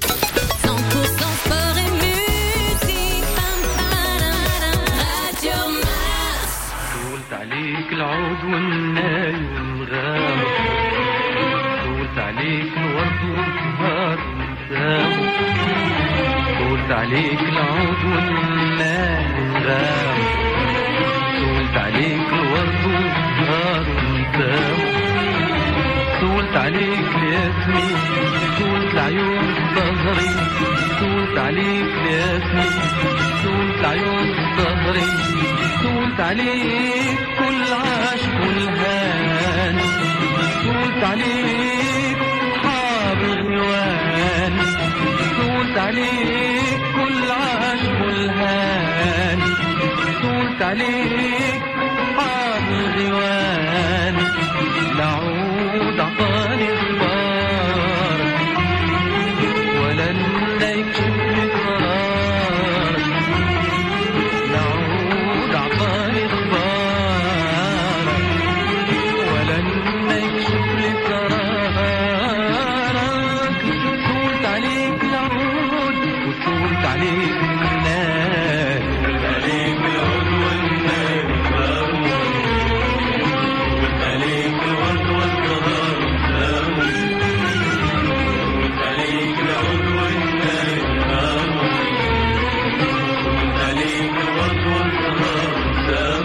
عليك العود والناي والغام، طولت عليك الورد والزهر والسام، طولت عليك العود والناي والغام، طولت عليك الورد والزهر والسام، طولت عليك الياسمين، طولت العيون الصهري، طولت عليك الياسمين، طولت العيون الصهري، طولت عليك كل عاشق والهان، طولت عليك حاب الغوان، طولت عليك كل عاشق والهان، طولت عليك حاب الغوان. لعود عطاني اخبار ولا نلاقيك شفت قرار، لعود عطاني اخبار ولا نلاقيك شفت قرارك. طولت عليك العود وطولت عليك الناس، طولت عليك العود والناس، طولت عليك الورد والزهر والسام، طولت عليك العود والناس، طولت عليك الورد والزهر والسام،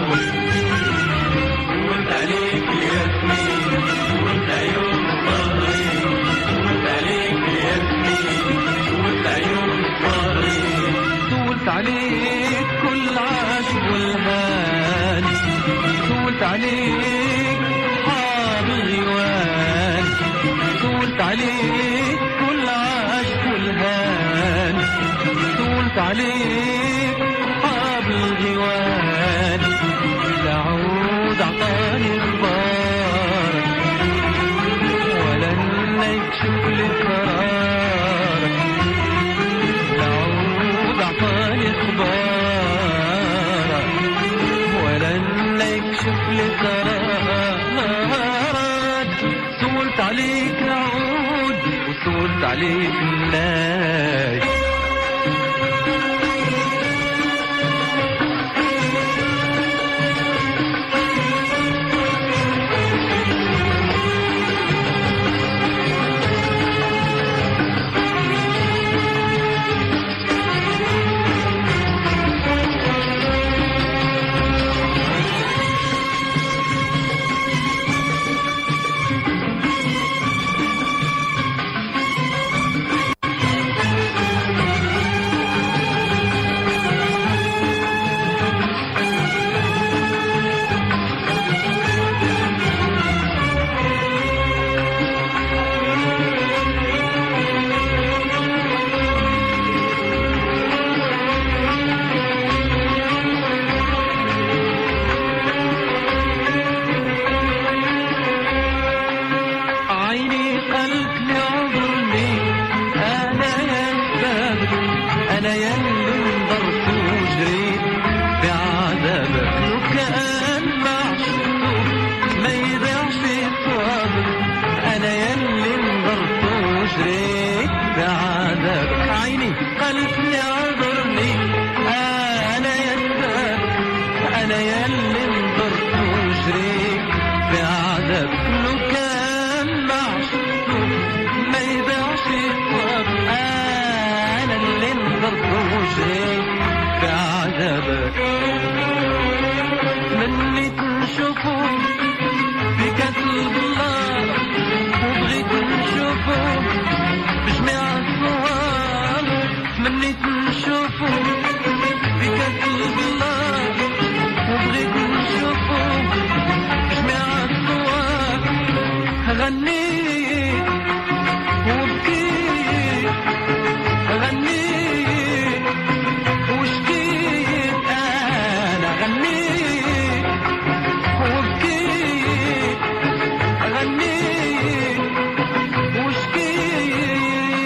طولت عليك الياسمين، طولت عيون الصهري، طولت عليك الياسمين، طولت عيون الصهري، طولت عليك كل عاشق والهان، طولت عليك حاب الغوان، طولت عليك كل عاشق والهان، طولت عليك حاب الغوان. لعود عطاني اخبار ولا نلاقيك شوف لي قرارك، لعود عطاني اخبار ولا نلاقيك شوف لي قرارك. طولت عليك العود وطولت عليك الناي. بعذاب لو كان معشوق ما يبيعش الطرب انا اللي نضرب وجهي بعذابك مني تنشوفو في كاس البلار وبغيت نشوفو بجميع الصور مني تنشوفو في كاس البلار وبغيت نشوفو بجميع الصور غنيت وبكيت غنيت وشكيت انا غنيت وبكيت غنيت وشكيت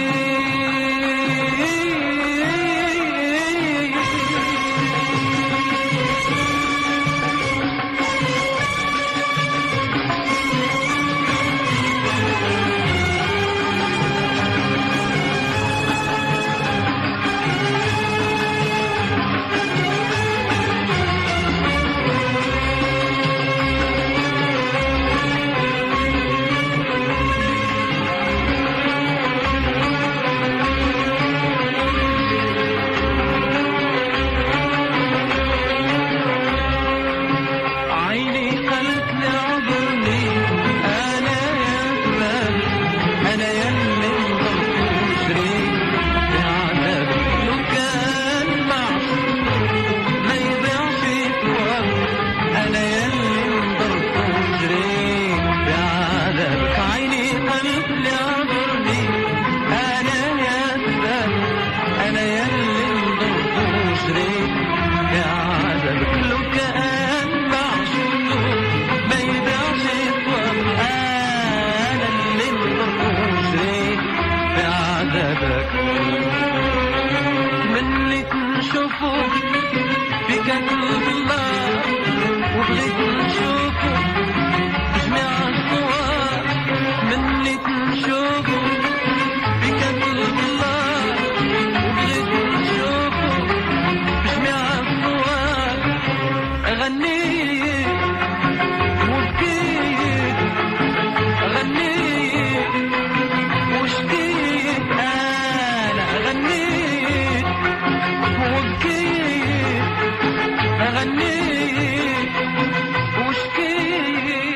عيني خلتني عذرني انا يا زمان انا يلي نضرب وشريك بعذابك لو كان معشوق ما يبيعش ثواب انا يلي نضرب وشريك بعذابك عيني خلتني عذرني انا يا زمان انا يلي نضرب وشريك بعذابك لو كان معشوق ما يبيعش ثواب انا اللي نضرب وشريك بعذابك مني تنشوفو في كاس البلار وبغيت نشوفو بجميع الصور مني تنشوفو في كاس البلار وبغيت نشوفو بجميع الصور غنيت وبكيت غنيت وشكيت انا غنيت وبكيت غنيت وشكيت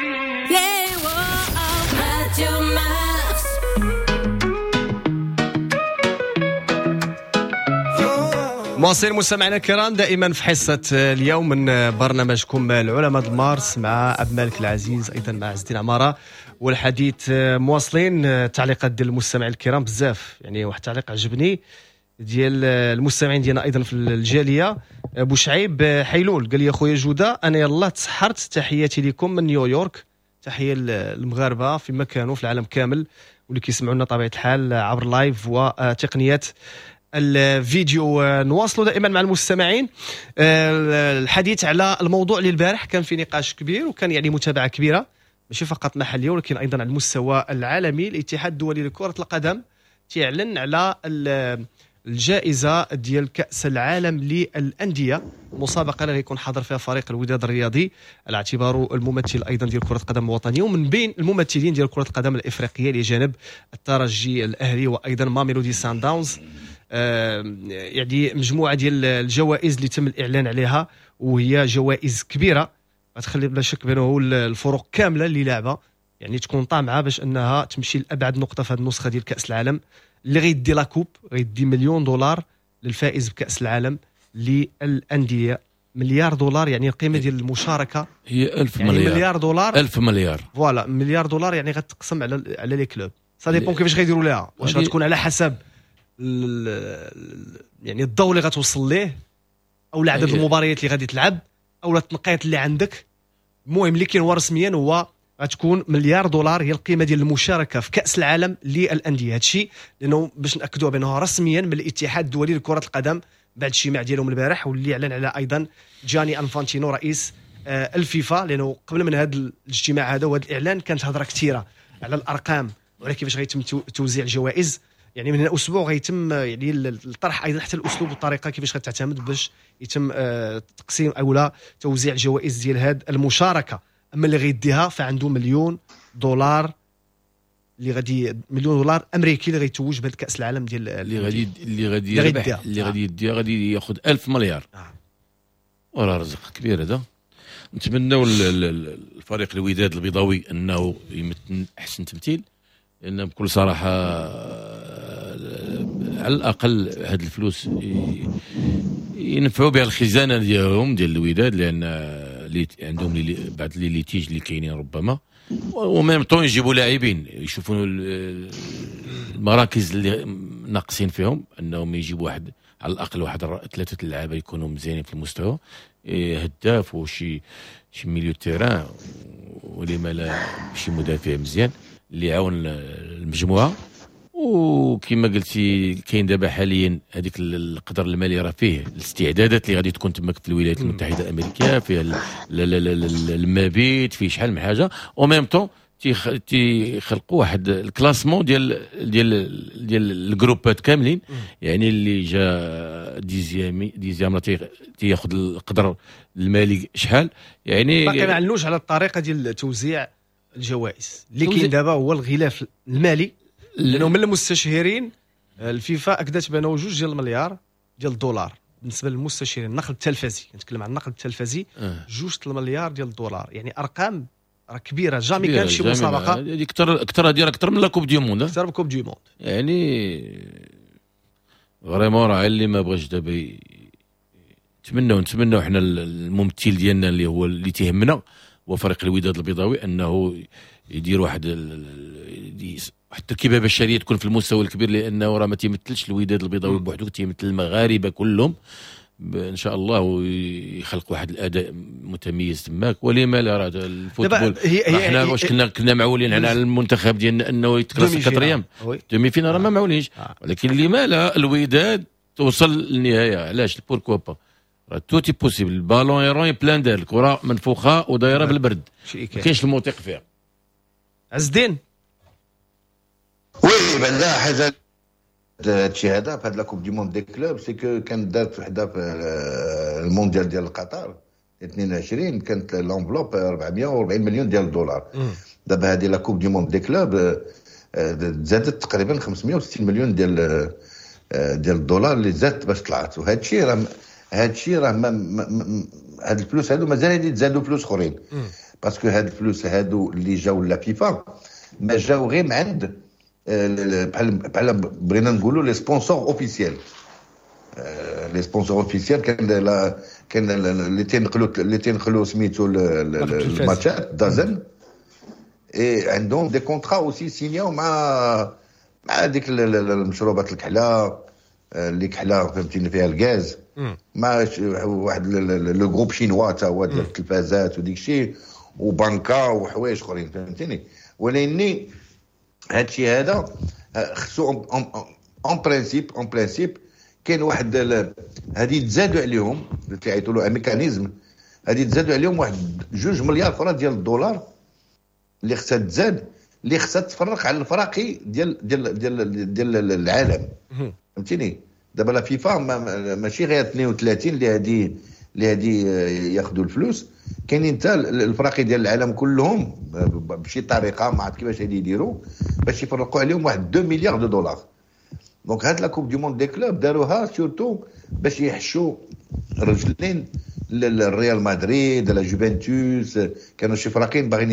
مواصلين مستمعينا الكرام دائما في حصة اليوم من برنامجكم العلماء مارس مع عبد الملك العزيز أيضا مع عز الدين عمارة والحديث مواصلين. تعليقات ديال المستمعين الكرام بزاف يعني واحد التعليق عجبني ديال المستمعين ديالنا أيضا في الجالية بوشعيب حيلول قال لي أخويا جودة أنا يلا تسحرت تحياتي لكم من نيويورك تحية المغاربة في مكانه في العالم كامل واللي كيسمعونا طبيعة الحال عبر لايف وتقنيات الفيديو. نواصلوا دائما مع المستمعين الحديث على الموضوع اللي البارح كان في نقاش كبير وكان يعني متابعة كبيرة ماشي فقط محلية ولكن أيضا على المستوى العالمي. الاتحاد الدولي لكرة القدم تعلن على الجائزة ديال كأس العالم للأندية مسابقة اللي يكون حاضر فيها فريق الوداد الرياضي على اعتباره الممثل أيضا ديال كرة القدم الوطنية ومن بين الممثلين ديال كرة القدم الإفريقية لجانب الترجي الأهلي وأيضا ماميلودي سان داونز. يعني مجموعة ديال الجوائز اللي تم الإعلان عليها وهي جوائز كبيرة غتخلي بلا شك بينه الفرق كاملة اللي لعبة يعني تكون طامعة باش أنها تمشي لأبعد نقطة في هذه النسخة ديال كأس العالم اللي غيدي لاكوب غيدي $1 مليون للفائز بكأس العالم للأندية. $1 مليار يعني القيمة ديال المشاركة هي 1000 يعني مليار. $1 مليار 1000 مليار فوالا $1 مليار يعني غتقسم على لي كلوب سا ديبون كيفاش غيديروا لها واش غتكون على حسب يعني الضوء اللي غتوصل ليه او عدد المباريات اللي غادي تلعب او التنقيط اللي عندك. المهم اللي كاين هو رسميا هو غتكون $1 مليار هي القيمه ديال المشاركه في كاس العالم للانديه. هادشي لانه باش ناكدوا بانه رسميا من الاتحاد الدولي لكره القدم بعد اجتماع ديالهم البارح واللي اعلن على ايضا جاني انفانتينو رئيس الفيفا لانه قبل من هذا الاجتماع هذا وهذا الاعلان كانت هضره كثيره على الارقام وعلى كيفاش غيتم توزيع الجوائز. يعني من اسبوع غيتم يعني الطرح ايضا حتى الاسلوب والطريقه كيفاش غتعتمد باش يتم تقسيم او لا توزيع الجوائز ديال هذه المشاركه. اما اللي غيديها فعنده $1,000,000 اللي غادي $1,000,000 امريكي اللي غيتوج بهذا كاس العالم ديال اللي غادي يديها غادي ياخذ 1000 مليار. وراه رزق كبير هذا. نتمنوا الفريق الوداد البيضاوي انه يمثل احسن تمثيل، لان بكل صراحه على الاقل هاد الفلوس ينفعوا بها الخزانه ديالهم ديال الوداد، لان عندهم بعض لي ليتيج اللي كاينين ربما، وميم طون يجيبوا لاعبين يشوفوا المراكز اللي ناقصين فيهم، انهم يجيبوا واحد على الاقل واحد 3 لعابه يكونوا مزيانين في المستوى، هداف وشي ميليو تيران، ولما لا شي مدافع مزيان اللي يعاون المجموعه. وكما قلتي كاين دابا حاليا هذيك القدر المالي راه فيه الاستعدادات اللي غادي تكون تماك في الولايات المتحده الامريكيه، فيها المبيت، فيه شحال من حاجه، او ميم طون تيخلقوا واحد الكلاسمون ديال الجروبات كاملين، يعني اللي جا ديزيام تياخذ القدر المالي شحال، يعني باقي ما علنوش على الطريقه ديال توزيع الجوائز اللي كاين دابا، هو الغلاف المالي، لانه من المستشهرين الفيفا اكدت بانه 2 مليار ديال الدولار بالنسبه للمستشهرين. النقل التلفزي، كنتكلم عن النقل التلفزي 2 مليار ديال الدولار، يعني ارقام راه كبيره، جامي كان شي مسابقه هذه اكثر هذه اكثر من لا كوب دي موند، اكثر من كوب دي موند، يعني فريمون راه اللي ما بغاش دابا نتمنوا حنا الممثل ديالنا اللي هو اللي تيهمنا هو فريق الوداد البيضاوي، انه يدير واحد التركيبه بشريه تكون في المستوى الكبير، لانه راه ما تيمثلش الوداد البيضاوي بوحده، تيمثل المغاربه كلهم ان شاء الله، ويخلق واحد الاداء متميز تماك. ولما لا راه الفوتبول احنا واش كنا معولين على المنتخب ديالنا انه يتكلاس 4 ايام دومي فينا، راه ما معولينش، ولكن لما لا الوداد توصل للنهايه، علاش بوركوا با، راه توتي بوسيبل، البالون يرون بلان دار، الكره منفوخه ودايره بالبرد، ما كاينش الموثق فيها. عز الدين وي بان لا حاجه هادشي هذا في هاد لا كوب دي موند دي كلوب، سي كو كانت دارت وحده في المونديال ديال قطر 22 كانت لونفلوب 440 مليون ديال الدولار. دابا هذه لا كوب دي موند دي كلوب زادت تقريبا 560 مليون ديال الدولار اللي زادت باش طلعت. وهادشي راه هاد الفلوس هادو مازال يتزادوا فلوس اخرين، باسكو هاد الفلوس هادو اللي جاو لا فيفا ما جاو غير من عند بحال بغينا نقولوا لي سبونسور اوفيسيال. لي سبونسور اوفيسيال كان اللي تنقلوا سميتو الماتشات دازن، اي عندهم دي كونطرا اوسي سينياو مع ديك المشروبات الكحله اللي كحله فهمتيني فيها الغاز، مع واحد لو جروب شينوا تا هو ديال التلفازات وديك الشيء وبنكا وحوايج اخرين فهمتيني. ولكن هادشي هذا خصو اون برينسيپ كاين واحد هادي تزادوا عليهم تعيطوا له ميكانيزم، هادي تزادوا عليهم واحد 2 مليار اخرى ديال الدولار اللي خصها تزاد، اللي خصها تفرق على الفراقي ديال العالم فهمتيني. دابا لا فيفا ماشي غير 32 اللي هادي ياخذوا الفلوس، كاينين حتى الفراقي ديال العالم كلهم بشي طريقه ما عرفت كيفاش غادي يديروا باش يفرقوا عليهم واحد 2 مليار دولار. دونك هاد لا كوب دي موند دي كلوب داروها سورتو باش يحشوا رجلين للريال مدريد لا جوفنتوس، كانوا شي فراقين باغيين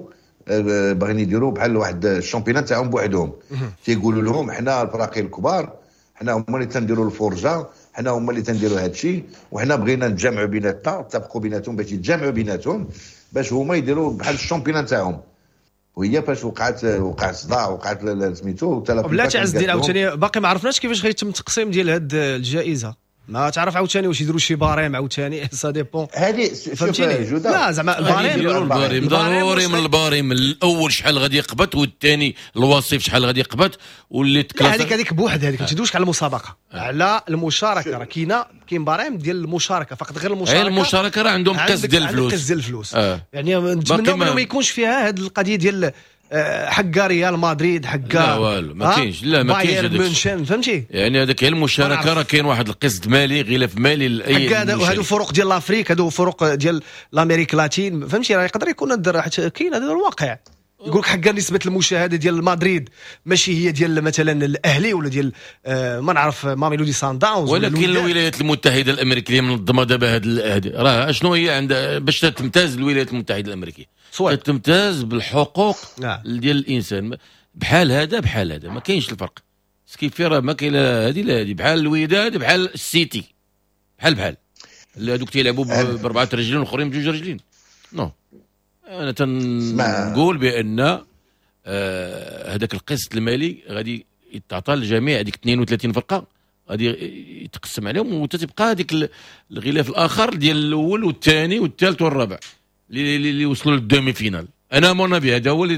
يديروا بحال واحد الشامبيونات تاعهم بوحدهم، تيقولوا لهم حنا الفراقي الكبار حنا هما اللي تنديروا الفرجه، حنا هما اللي تنديروا هادشي، وحنا بغينا نتجمعوا بيناتنا، نتفقوا بيناتهم باش يتجمعوا بيناتهم باش هما يديروا بحال الشامبيونات تاعهم. وهي فاش وقع صداع، وقعت سميتو بلاتي عز الدين عاوتاني باقي ما عرفناش كيفاش غيتم التقسيم ديال هاد الجائزه، ما تعرف عاوتاني واش يديروا شي باريم عاوتاني سا ديبون هذه فهمتيني. لا زعما الباريم ضروري من الباريم الاول شحال غادي يقبط، والثاني الوصيف شحال غادي يقبط، واللي تكلاس هذيك بوحد هذيك ما تدوش على المسابقه على المشاركه، راه كاين باريم ديال المشاركه فقط، غير المشاركه راه عندهم قز ديال الفلوس يعني نتمنى ما يكونش فيها هذه القضيه ديال حق ريال مدريد حق لا والو ما كاينش، لا ما كاينش بايرن ميونخ، فهمتي يعني هذاك هي المشاركه، راه كاين واحد القسط مالي غلاف مالي لاي حق هادو فروق ديال لافريك، هادو فروق ديال الامريك لاتين، فهمتي راه يقدر يكون كاين هذا الواقع. يقولك حق نسبه المشاهده ديال مدريد ماشي هي ديال مثلا الاهلي ولا ديال ما نعرف ماميلودي سان داونز، ولكن الولايات المتحده الامريكيه منظمه دابا هذه راه شنو هي عندها باش تمتاز الولايات المتحده الامريكيه تمتاز بالحقوق ديال الانسان بحال هذا ما كاينش الفرق. كيف راه ما كاين هذه لا هذه، بحال الوداد بحال السيتي بحال هذوك تيلعبوا باربعه رجلين والاخرين بجوج رجلين. نو انا تنقول بان هذاك القسط المالي غادي يتعطى للجميع، هذيك 32 فرقه غادي يتقسم عليهم، وتتبقى هذيك الغلاف الاخر ديال الاول والثاني والثالث والرابع اللي وصلوا للدومي فينال. انا مونافي هذا هو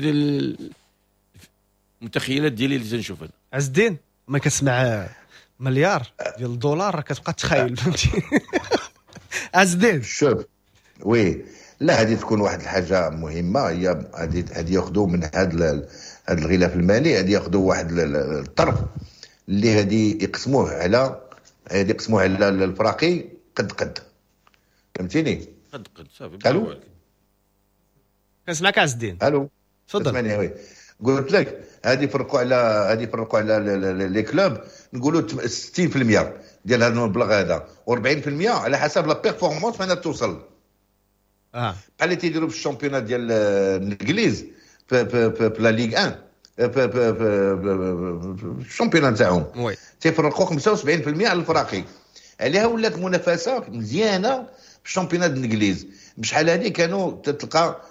المتخيلات ديالي اللي تنشوف. انا عز الدين ما كتسمع مليار ديال الدولار راه كتبقى تخيل، فهمتي عز الدين. شوف وي لا هذه تكون واحد الحاجه مهمه، هي هذه ياخذوا من هذا الغلاف المالي، هذه ياخذوا واحد الطرف اللي هذه يقسموه على الفراقي قد فهمتيني. قد صافي. الو كنسمعك عز الدين. الو تفضل. اسمعني وي قلت لك هذه فرقوا على لي كلوب، نقولوا 60% ديال هذا المبلغ هذا، و40% على حسب لا بيرفورمانس فين توصل. بحال اللي تيديروا في الشامبيونات ديال الانجليز في لا ليغ 1 في الشامبيونات تاعهم تيفرقوا 75% على الفراقي. عليها ولات منافسه مزيانه في الشامبيونات الانجليز. بشحال هذه كانوا تلقى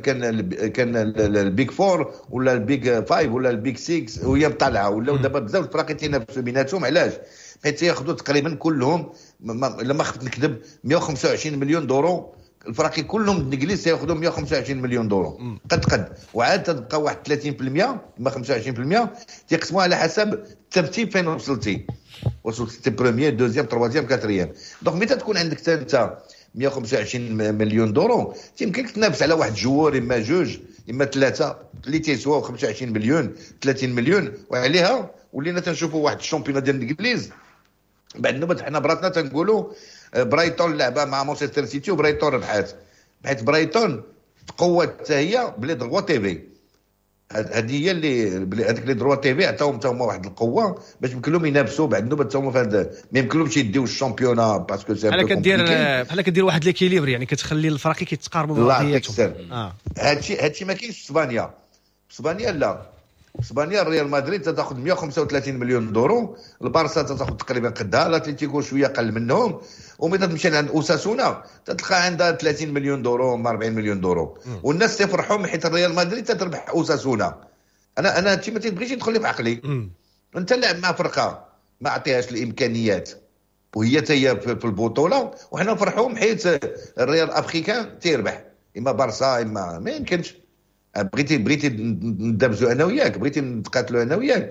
كان البيك فور ولا البيك فايف ولا البيك 6 وهي طالعه، ولا دابا بزاف الفراقي تينافسوا بيناتهم. علاش؟ حيت تياخذوا تقريبا كلهم لما خفت نكذب 125 مليون دورو. الفراقي كلهم الانجليز تياخذوا 125 مليون دورو قد وعاد تبقى واحد 30% ما 25% تيقسموها على حسب الترتيب فين وصلتي بروميير دوزيام تروازيام كاتريام. دونك متى تكون عندك انت 125 مليون دورو يمكنك تنافس على واحد جوار اما جوج اما ثلاثه اللي تيسواو 25 مليون 30 مليون. وعليها ولينا تنشوفوا واحد الشامبيون ديال الانجليز بعد نوبه. حنا براتنا تنقولوا برايتون لعبه مع مانشستر سيتي وبرايتون ربحات، حيت برايتون تقوت حتى هي بلي دروا تي في. هذه هي اللي هذيك لي دروا تي في عطاهم حتى هما واحد القوه باش يمكن لهم ينافسوا بعد نوبه حتى هما في هذا. ما يمكنلهمش يديو الشامبيونا باسكو سي بحال كدير واحد ليكيليبر، يعني كتخلي الفراقي كيتقاربوا ببعضياتهم. هادشي ما كاينش في اسبانيا لا. اسبانيا الريال مدريد تاخذ 135 مليون دورو، البارسا تاخذ تقريبا قدها، الاتليتيكو شويه قل منهم، ومتى تمشي عند اوساسونا تلقى عندها 30 مليون دورو 40 مليون دورو. والناس تفرحوا حيت الريال مدريد تربح اوساسونا. انا هادشي ما تيبغيش يدخل لي في عقلي. انت لعب مع فرقه ما عطيهاش الامكانيات وهي تاهي في البطوله وحنا نفرحوا حيت الريال افريكان تيربح، اما بارسا اما ما يمكنش. بغيتي ندبزوا انا وياك، بغيتي نتقاتلوا انا وياك،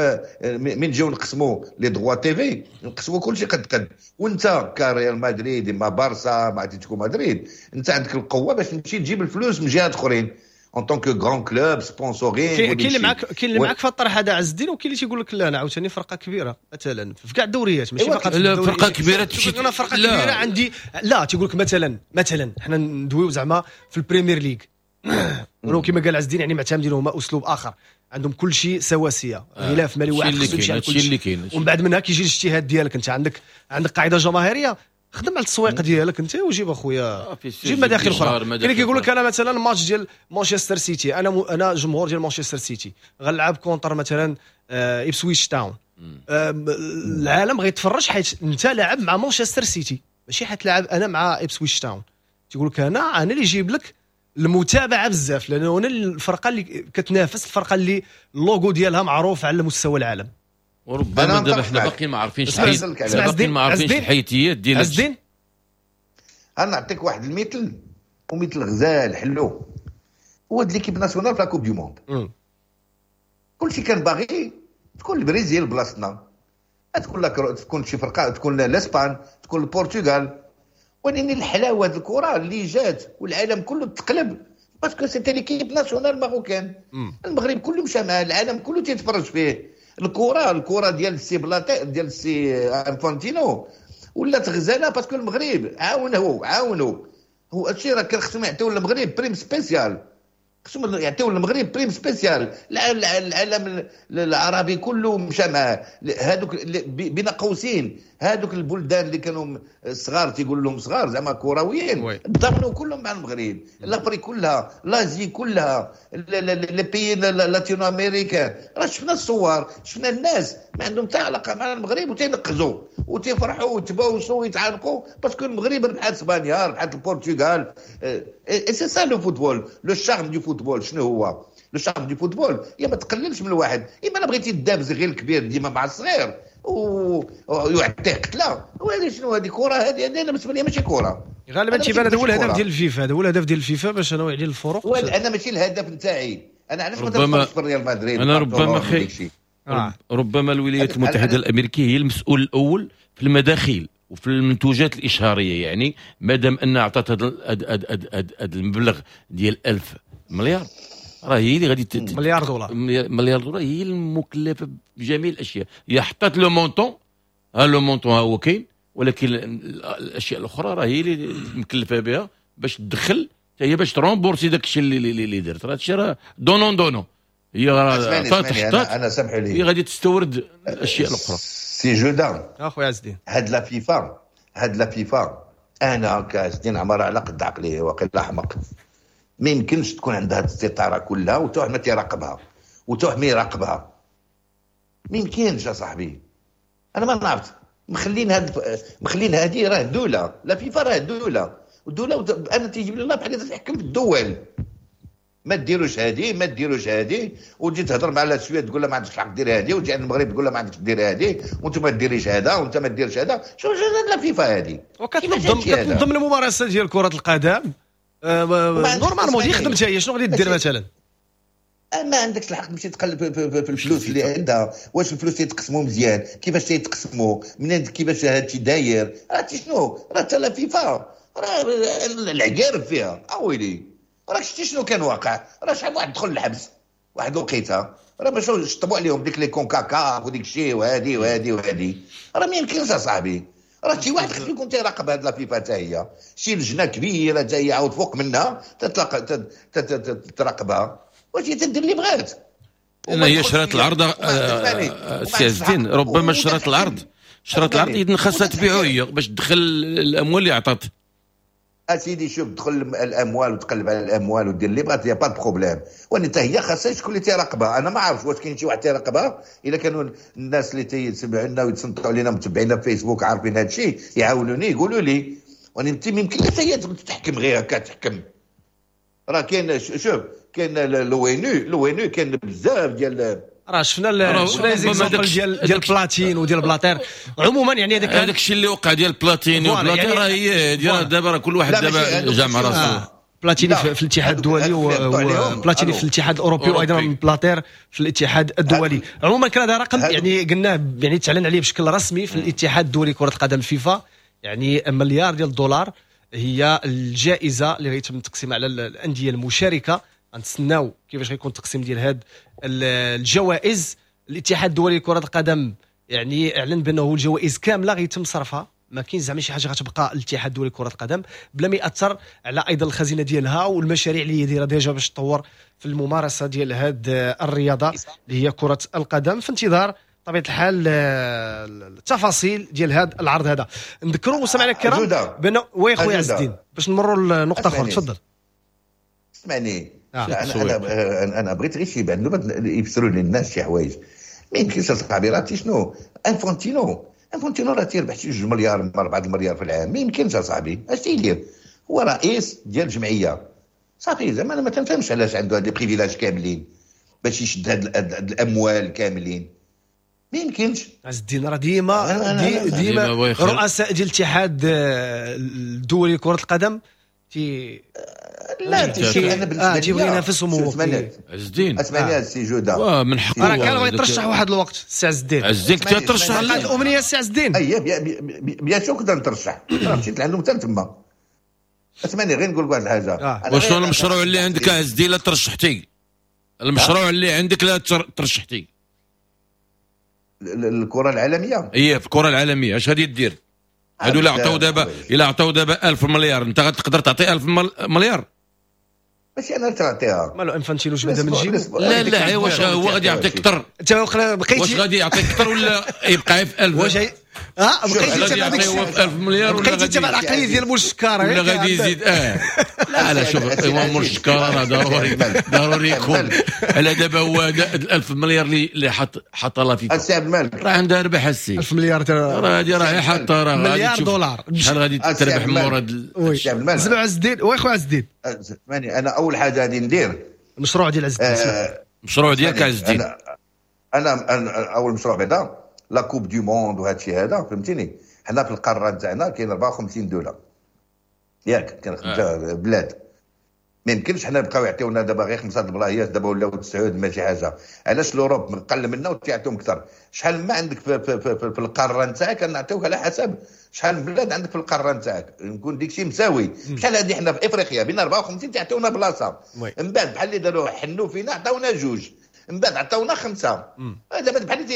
من نجيو نقسموا لي دروا تي في نقسموا كلشي قد. وانت كريال مدريد اما بارسا مع اتلتيكو مدريد انت عندك القوه باش تمشي تجيب الفلوس من جهات اخرين اون طونك غران كلوب سبونسورين. كاين اللي معاك في الطرح هذا عز الدين، وكاين اللي تيقول لك لا انا عاوتاني فرقه كبيره مثلا في كاع الدوريات ماشي فقط في الدوري. فرقه كبيره تمشي انا فرقه كبيره عندي لا تيقول لك مثلا حنا ندويو زعما في البريمير ليغ ولو كما قال عز الدين يعني معتمدين هما اسلوب اخر، عندهم كل شيء سواسيه، غلاف مالي واحد الشيء اللي كاين. ومن بعد منها كيجي الاجتهاد ديالك. انت عندك قاعده جماهيريه، خدم على التسويق ديالك انت وجيب اخويا جيب مداخل اخرى. كاين كيقول لك انا مثلا ماتش ديال مانشستر سيتي، انا جمهور ديال مانشستر سيتي غنلعب كونتر مثلا إبسويتش تاون، العالم غيتفرج حيت انت لاعب مع مانشستر سيتي ماشي حتلعب انا مع إبسويتش تاون. تيقول لك انا اللي جيب لك المتابعه بزاف، لانه هنا الفرقه اللي كتنافس، الفرقه اللي اللوغو ديالها معروف على مستوى العالم. وربما دابا حنا باقيين ما عارفينش الحيتيات ديال عز الدين. انا نعطيك واحد المثل ومثل غزال حلو، هو د ليكيب ناسيونال في لا كوب دو موند. كلشي كان باغي تكون البرازيل بلاصتنا، تكون شي فرقه، تكون الاسبان، تكون البرتغال. ولكن الحلاوه هذه الكره اللي جات والعالم كله تقلب باسكو سيتي ليكيب ناسيونال ماروكان. المغرب كله مشى معاه، العالم كله تيتفرج فيه. الكره ديال السي بلاطي ديال السي انفانتينو ولات غزاله باسكو المغرب عاونوا هو هادشي راه كان خصهم يعطيو للمغرب بريم سبيسيال، خصهم يعطيو للمغرب بريم سبيسيال. العالم العربي كله مشى معاه. هادوك بين قوسين هادوك البلدان اللي كانوا صغار تيقول لهم صغار زعما كرويين ضمنوا كلهم مع المغرب. لافريك كلها، لازي كلها، لي بيي لاتينو امريكا، راه شفنا الصور، شفنا الناس ما عندهم حتى علاقه مع المغرب وتينقزوا وتيفرحوا ويتباوسوا ويتعانقوا باسكو المغرب ربحت اسبانيا، ربحت البرتغال. اي سي سا لو فوتبول، لو شارم دو فوتبول. شنو هو لو شارم دو فوتبول؟ يا ما تقللش من الواحد، اما انا بغيتي تدابز غير الكبير ديما مع الصغير ويعطيه قتله. وهذه شنو هذه كره؟ هذه انا بالنسبه لي ماشي كره. غالبا تيبان هذا هو الهدف ديال الفيفا، هذا هو الهدف ديال الفيفا باش انه يعدل الفروق. انا ماشي الهدف نتاعي، انا علاش ما تفرجش في ريال مدريد. انا ربما الولايات المتحده الامريكيه هي المسؤول الاول في المداخيل وفي المنتوجات الاشهاريه. يعني مادام ان اعطت هذا المبلغ ديال 1000 مليار، راه هي اللي غادي مليار دولار هي المكلفه بجميع الاشياء. هي حطت لو مونطون، لو مونطون هو كاين، ولكن الاشياء الاخرى راه هي اللي مكلفه بها باش تدخل، هي باش ترومبورسي داك الشيء اللي درت. راه هادشي راه دونون هي انا سامح لي، هي غادي تستورد الاشياء الاخرى. سي جودان اخويا عز الدين، هاد لا فيفا انا كعز الدين عمر على قد عقلي واقيلا احمق. ما يمكنش تكون عندها الاستطاره كلها وتوح ما تيراقبها وتوح ما يراقبها. ما يمكنش يا صاحبي. انا ما نعرف مخلين هذه راه دوله، لا فيفا راه دوله، والدوله انا تيجيب لي الله بحال تحكم في الدول. ما ديروش هذه وتجي تهضر مع السويد تقول لها ما عندكش الحق دير هذه، وتجي عند المغرب تقول لها ما عندكش دير هذه، وانت ما ديريش هذا وانت ما ديرش هذا. شنو لا فيفا هذه؟ وكتنظم الممارسه ديال كره القدم نورمالمون دي خدمتها هي. شنو غادي دير مثلا؟ ما عندكش الحق تمشي تقلب في الفلوس اللي عندها، واش الفلوس تيتقسموا مزيان، كيفاش تيتقسموا، منين كيفاش هادشي داير. راه شنو راه حتى لا فيفا راه العقارب فيها اويلي. راه شتي شنو كان واقع؟ راه شحال واحد دخل الحبس، واحد وقيته، راه باش شطبوا عليهم ديك لي كونكاكا وديك الشيء وهذه. راه ما يمكنش اصاحبي. راه شي واحد خصو يكون تيراقب هاد لا فيفا حتى هي، شي لجنه كبيره حتى هي عاود فوق منها تراقبها. واش هي تدير اللي بغات؟ هي شرات العرض سي عز الدين، ربما شرات العرض خاصها تبيعو هي باش تدخل الاموال اللي عطات. اسيدي شوف دخل الاموال وتقلب على الاموال ودير اللي بغات، يا با بروبليم. وانت هي خاصها شكون اللي تيراقبها. انا ما عارف واش كاين شي واحد تيراقبها. الا كانوا الناس اللي تيسمعوا لنا ويتصنتوا علينا متبعينا في فيسبوك عارفين هذا الشيء يعاونوني يقولوا لي. وانا انت ما يمكنش هي تحكم غير هكا تحكم. راه كاين شوف كاين لو كاين بزاف ديال راه شفنا ليزيكزامبل ديال بلاتين وديال بلاطير عموما. يعني هذاك الشيء اللي وقع ديال بلاتين وبلاطير راه هي ديال دابا راه كل واحد دابا جامع راسه. بلاتيني في الاتحاد الدولي وبلاتيني في الاتحاد الاوروبي وايضا بلاطير في الاتحاد الدولي. عموما كان هذا رقم يعني قلنا يعني تعلن عليه بشكل رسمي في الاتحاد الدولي كرة القدم الفيفا. يعني مليار ديال الدولار هي الجائزة اللي غيتم التقسيم على الأندية المشاركة. غنتسناو كيفاش غيكون التقسيم ديال هاد الجوائز. الاتحاد الدولي لكرة القدم يعني اعلن بانه الجوائز كامله غيتم صرفها، ما كاين زعما شي حاجه غتبقى الاتحاد الدولي لكرة القدم بلا ما ياثر على ايضا الخزينه ديالها والمشاريع اللي هي دايره ديجا باش تطور في الممارسه ديال هاد الرياضه اللي هي كرة القدم. في انتظار طبيعه الحال التفاصيل ديال هذا العرض هذا. نذكروا مستمعينا الكرام بانه وي خويا عز الدين باش نمروا لنقطه اخرى. تفضل. اسمعني انا بغيت غير شي بعد يفسروا للناس شي حوايج. ما يمكنش اصاحبي راه شنو انفونتينو راه تيربح شي 2 مليار 4 المليار في العام. ما يمكنش اصاحبي. اش تيدير؟ هو رئيس ديال جمعيه صافي. زعما انا ما تنفهمش علاش عنده هاد البريفيلاج كاملين باش يشد هاد الاموال كاملين. ما يمكنش. عز الدين راه ديما رؤساء ديال الاتحاد الدولي لكرة القدم لا انا بالنسبه لي تيبغي ينافسهم هو عز الدين. اسمعني السي جوده من حقه راه كان بغى يترشح واحد الوقت السي عز الدين. عز الدين كنت ترشح لي الامنيه السي عز الدين. بيان سور كنت نترشح. راه مشيت لعندهم حتى تما اسمعني غير نقول واحد الحاجه. أنا واش غير- المشروع اللي عندك عز الدين لا ترشحتي؟ المشروع اللي عندك لا ترشحتي؟ الكره العالميه هي في الكره العالميه اش غادي دير؟ هادو الا عطاو دابا الا عطاو دابا 1000 مليار انت غتقدر تعطي 1000 مليار؟ ماشي انا تعطيها. مالو انفانتينو بعدا من جيبو. لا واش هو غادي يعطيك اكثر؟ انت واش بقيتي غادي يعطيك اكثر ولا يبقى في 1000؟ واش بقيتي غادي يعطيه هو في 1000 مليار ولا بقيتي غادي تبع العقليه ديال موشكار ولا غادي يزيد؟ لا شوف هو موشكار راه ضروري يكون. على دابا هو 1000 مليار اللي حط لا فيفا السي عبد الملك راه عندها ربح السي 1000 مليار راه هذه راه حاطه راه غادي مليار تشوف دولار. شحال غادي تربح من مورا السي عبد الملك. زلو عز الدين وي خويا عز الدين اسمعني انا اول حاجه غادي ندير المشروع ديال عز الدين. المشروع ديالك عز الدين. انا اول مشروع بعدا لا كوب دو موند وهذا الشيء هذا فهمتيني. حنا في القاره تاعنا كاين 54 دوله ياك كاين 5 بلاد. ما يمكنش حنا نبقاو يعطيونا دابا غير 5 البلايص دابا ولاو 9 ماشي حاجه. علاش لوروب مقل منا وتعطيهم اكثر؟ شحال ما عندك في القاره نتاعك نعطيوك على حسب شحال بلاد عندك في القاره نتاعك نكون ديك مساوي. شحال هذه حنا في افريقيا بين 54 تعطيونا بلاصه. من بعد بحال اللي داروا حنوا فينا عطاونا 2 من بعد عطاونا 5. دابا بحال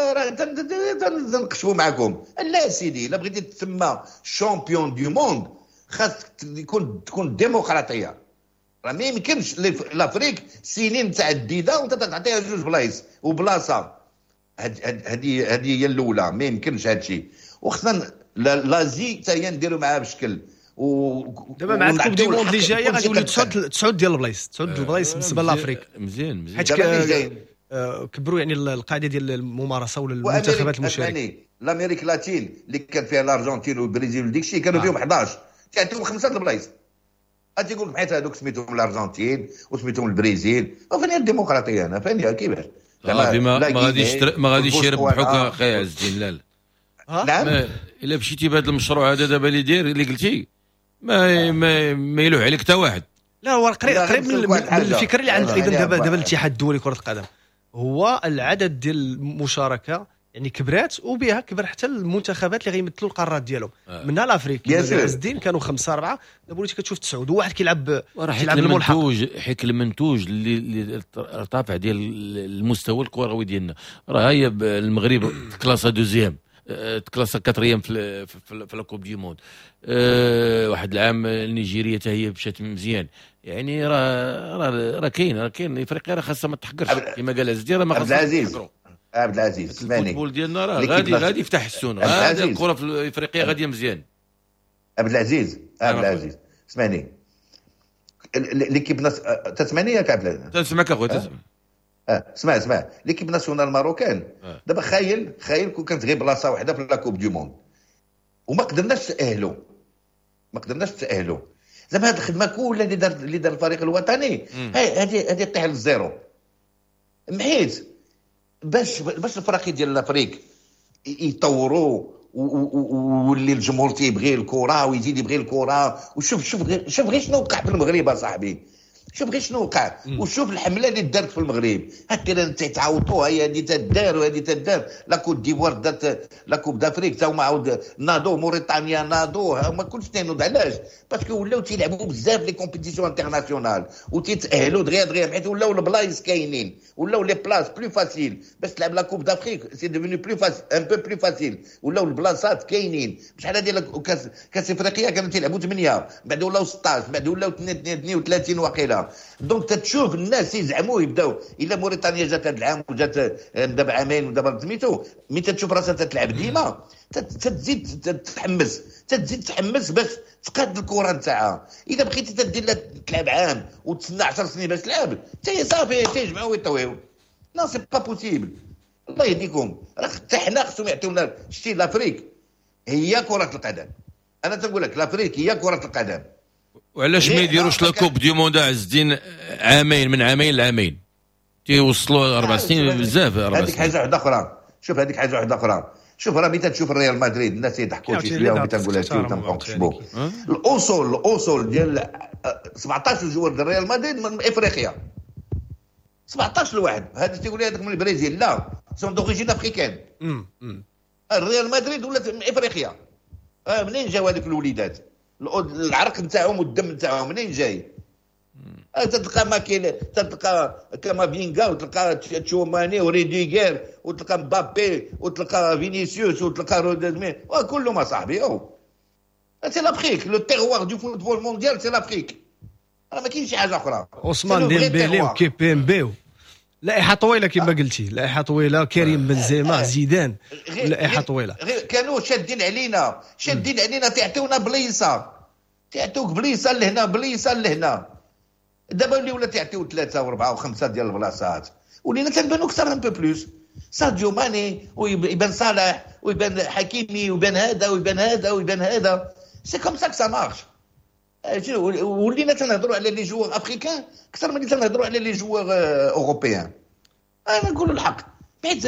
راه نقشفوا معكم. لا سيدي الا بغيتي تسمى شامبيون دو موند خاصك تكون ديمقراطيه. راه ما يمكنش لافريك سنين تاع الديده وانت تعطيها 2 بلايص وبلاصه. هذه هي الاولى. ما يمكنش هذا الشيء. وخصنا لازي حتى هي نديروا معها بشكل دابا مع الكوب دي موند اللي جايه غادي يوليو 9 ديال البلايص 9 البلايص بالنسبه لافريك. مزيان حيت كبروا يعني القاعده ديال الممارسه ولا المنتخبات المشاركه. الامريك اللاتين اللي كان فيها الارجنتين والبرازيل وديك الشيء كانوا فيهم 11 تعطيهم 5 البلايص. غادي يقول لك بحيث هذوك سميتهم الارجنتين وسميتهم البرازيل. وفين هي الديمقراطيه هنا؟ فين هي كيفاش؟ ما غاديش يربحوك اخي عز الدين. لا نعم الا مشيتي بهذا المشروع هذا دابا اللي داير اللي قلتي ما يلوح عليك حتى واحد. لا هو قريب من الفكره اللي عند ايضا دابا الاتحاد الدولي لكره القدم هو العدد ديال المشاركه يعني كبرات وبها كبر حتى المنتخبات اللي غيمثلوا القارات ديالهم. منها لافريك عز الدين كانوا 5 4 دابا وليتي كتشوف 9 وواحد كيلعب حيت المنتوج اللي ارتفع ديال المستوى الكروي ديالنا راه هي المغرب كلاسا دوزيام كلاسا كاتريام في الكوب دي موند. واحد العام نيجيريا حتى هي مشات مزيان. يعني راه كاين افريقيا راه خاصها ما تحقرش كما قال عز الدين. راه ما خاصها عبد العزيز اسمعني الفوتبول ديالنا راه غادي يفتح السون. هذه الكره في افريقيا غاديه مزيان. عبد العزيز اسمعني ليكيب تسمعني ياك عبد العزيز؟ تسمعك اخويا اسمع ليكيب ناسيونال ماروكان دابا خايل كون كانت غير بلاصه واحده في لاكوب دو موند وما قدرناش نتاهلوا. زعما هذه الخدمه كلها اللي دار الفريق الوطني هذه طيح للزيرو. محيت باش الفرق ديال الافريق يطوروا واللي الجمهور تيبغي الكره ويزيد يبغي الكره. وشوف غير شنو وقع في المغرب اصاحبي. شوف غير شنو وقع وشوف الحمله اللي دارت في المغرب. هاد تعاوطوها هي هذه تدار وهذه تدار. لا كوت ديفوار دارت لا كوب دافريك تا هما عاود ناضوا. موريتانيا ناضوا. ما كلش تنوض. علاش؟ باسكو ولاو تيلعبوا بزاف لي كومبيتيسيون انترناسيونال وتيتاهلوا دغيا حيت ولاو البلايص كاينين ولاو لي بلاص بلو فاسيل باش تلعب لا كوب دافريك سي ديفيني بلو فاسيل ان بو بلو فاسيل. ولاو البلاصات كاينين. بشحال هذه كاس افريقيا كانوا تيلعبوا 8 بعد ولاو 16 بعد ولاو 32 واقيلا. دونك تتشوف الناس يزعموا يبداو الا موريتانيا جات هذا العام وجات دابا عامين ودابا سميتو ملي تتشوف راسها تتلعب ديما تزيد تحمس باش تقاد الكره نتاعها. اذا بغيتي تدير لها تلعب عام وتسنى 10 سنين باش تلعب حتى صافي تيجمعوا ويطويو. لا سي با بوسيبل. الله يهديكم. راه حتى حنا خصهم يعطيونا شتي لافريك هي كره القدم. انا تنقول لك لافريك هي كره القدم. وعلاش ما يديروش لا كوب دي موند عز الدين من عامين لعامين تيوصلوا 4 سنين بزاف. هذيك حاجه واحده اخرى. شوف راه ملي تشوف الريال مدريد الناس يضحكوا شي شويه وملي تنقول هادشي وتنفوقش بو الاصول ديال 17 جوار ديال الريال مدريد من افريقيا 17 لواحد. هذا تيقول لي هذاك من البرازيل لا سون دوريجين افريكان. الريال مدريد ولات من افريقيا. منين جاو هذوك الوليدات؟ العرق نتاعهم والدم نتاعهم منين جاي؟ تلقى ماكين، تلقى كامافينغا، وتلقى تشوماني وريديغير، وتلقى مبابي، وتلقى فينيسيوس، وتلقى روديزمي، كلهم صاحبي. سي لافريك، لو تيغوار دو فوتبول مونديال سي لافريك. ما كاينش شي حاجه اخرى. عثمان ديمبيلي وكيبيمبي، لائحه طويله كما قلتي، لائحه طويله. كريم بنزيما، زيدان، لائحه طويله. كانوا شادين علينا تعطيونا بليصه، تعطوك بليصه لهنا بليصه لهنا. دابا اللي ولا تعطيو 3 و4 و5 ديال البلاصات، ولينا تنبانو اكثر ان بو بلوس. ساديو ماني ويبان صالح ويبان حكيمي ويبان هذا ويبان هذا ويبان هذا. سي كوم سا كسا مارش. ولينا تنهضروا على لي جوار افريكان اكثر من اللي تنهضروا على لي جوار اوروبيان. انا نقول الحق بعد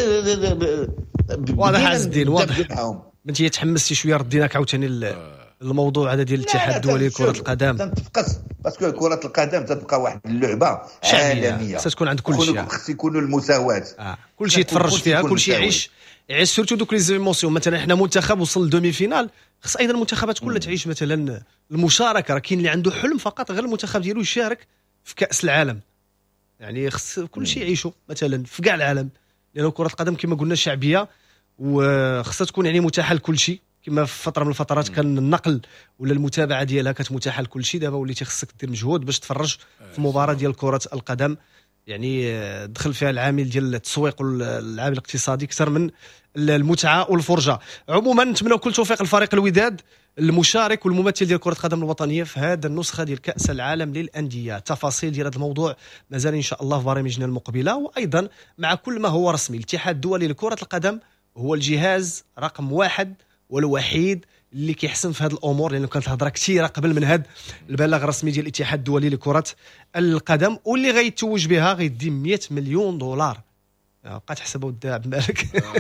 واضح عز الدين، واضح. انت تحمستي شويه، رديناك عاوتاني الموضوع هذا ديال الاتحاد الدولي لكرة القدم. تنتفقس باسكو كرة القدم تتبقى واحد اللعبة عالمية، خصها تكون عند كل شيء، خص يكونوا المساواة، كل شيء يتفرج فيها، كل شيء يعيش سورتو دوك لي زيموسيون. مثلا احنا منتخب وصل لدومي فينال، خص ايضا المنتخبات كلها تعيش مثلا المشاركة. راه كاين اللي عنده حلم فقط غير المنتخب ديالو يشارك في كأس العالم، يعني خص كل شيء يعيشوا مثلا في كاع العالم، لأن كرة القدم كما قلنا شعبية وخصها تكون يعني متاحة لكل شيء. كما في فتره من الفترات كان النقل ولا المتابعه ديالها كانت متاحه لكل شيء، دابا وليتي خصك دير مجهود باش تفرج في مباراه ديال كره القدم. يعني دخل فيها العامل ديال التسويق والعامل الاقتصادي اكثر من المتعه والفرجه. عموما نتمنوا كل توفيق لفريق الوداد المشارك والممثل ديال كره القدم الوطنيه في هذا النسخه ديال كاس العالم للانديه. التفاصيل ديال هذا الموضوع مازال ان شاء الله في برامجنا المقبله، وايضا مع كل ما هو رسمي. الاتحاد الدولي لكره القدم هو الجهاز رقم 1 والوحيد اللي كيحسن في هذه الامور، لانه كانت الهضره كثيره قبل من هذا البلاغ الرسمي ديال الاتحاد الدولي لكره القدم، واللي غيتوج بها غيدي 100 مليون دولار. بقى تحسبوا الداع بمالك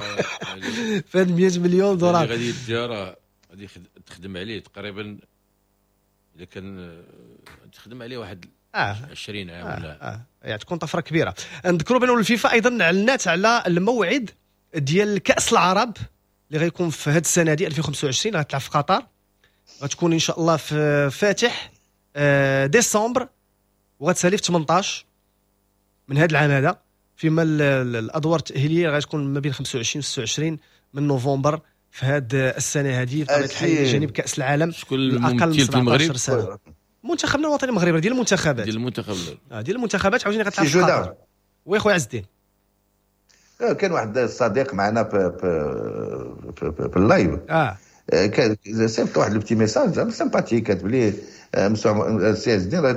في هذه 100 مليون دولار غادي التجاره غادي تخدم عليه تقريبا، اذا كان تخدم عليه واحد 20 عام ولا يعني تكون طفره كبيره. نذكروا بانه الفيفا ايضا اعلنت على الموعد ديال كاس العرب اللي غيكون في هذه السنه دي 2025، غتلعب في قطر، غتكون ان شاء الله في فاتح ديسمبر، وغتسالي في 18 من هذا العام هذا. فيما الادوار التاهيليه غتكون ما بين 25 و 26 من نوفمبر في هذه السنه هذه، بطبيعه الحال جانب كاس العالم. الاقل من 17 سنه منتخبنا الوطني المغربي ديال المنتخبات ديال المنتخبات عاوتاني غتلعب في قطر. ويا خويا عز الدين، كان واحد الصديق معنا في اللايف، كان صيفط واحد لو ميساج سامباتيك، كاتب لي سي اس دي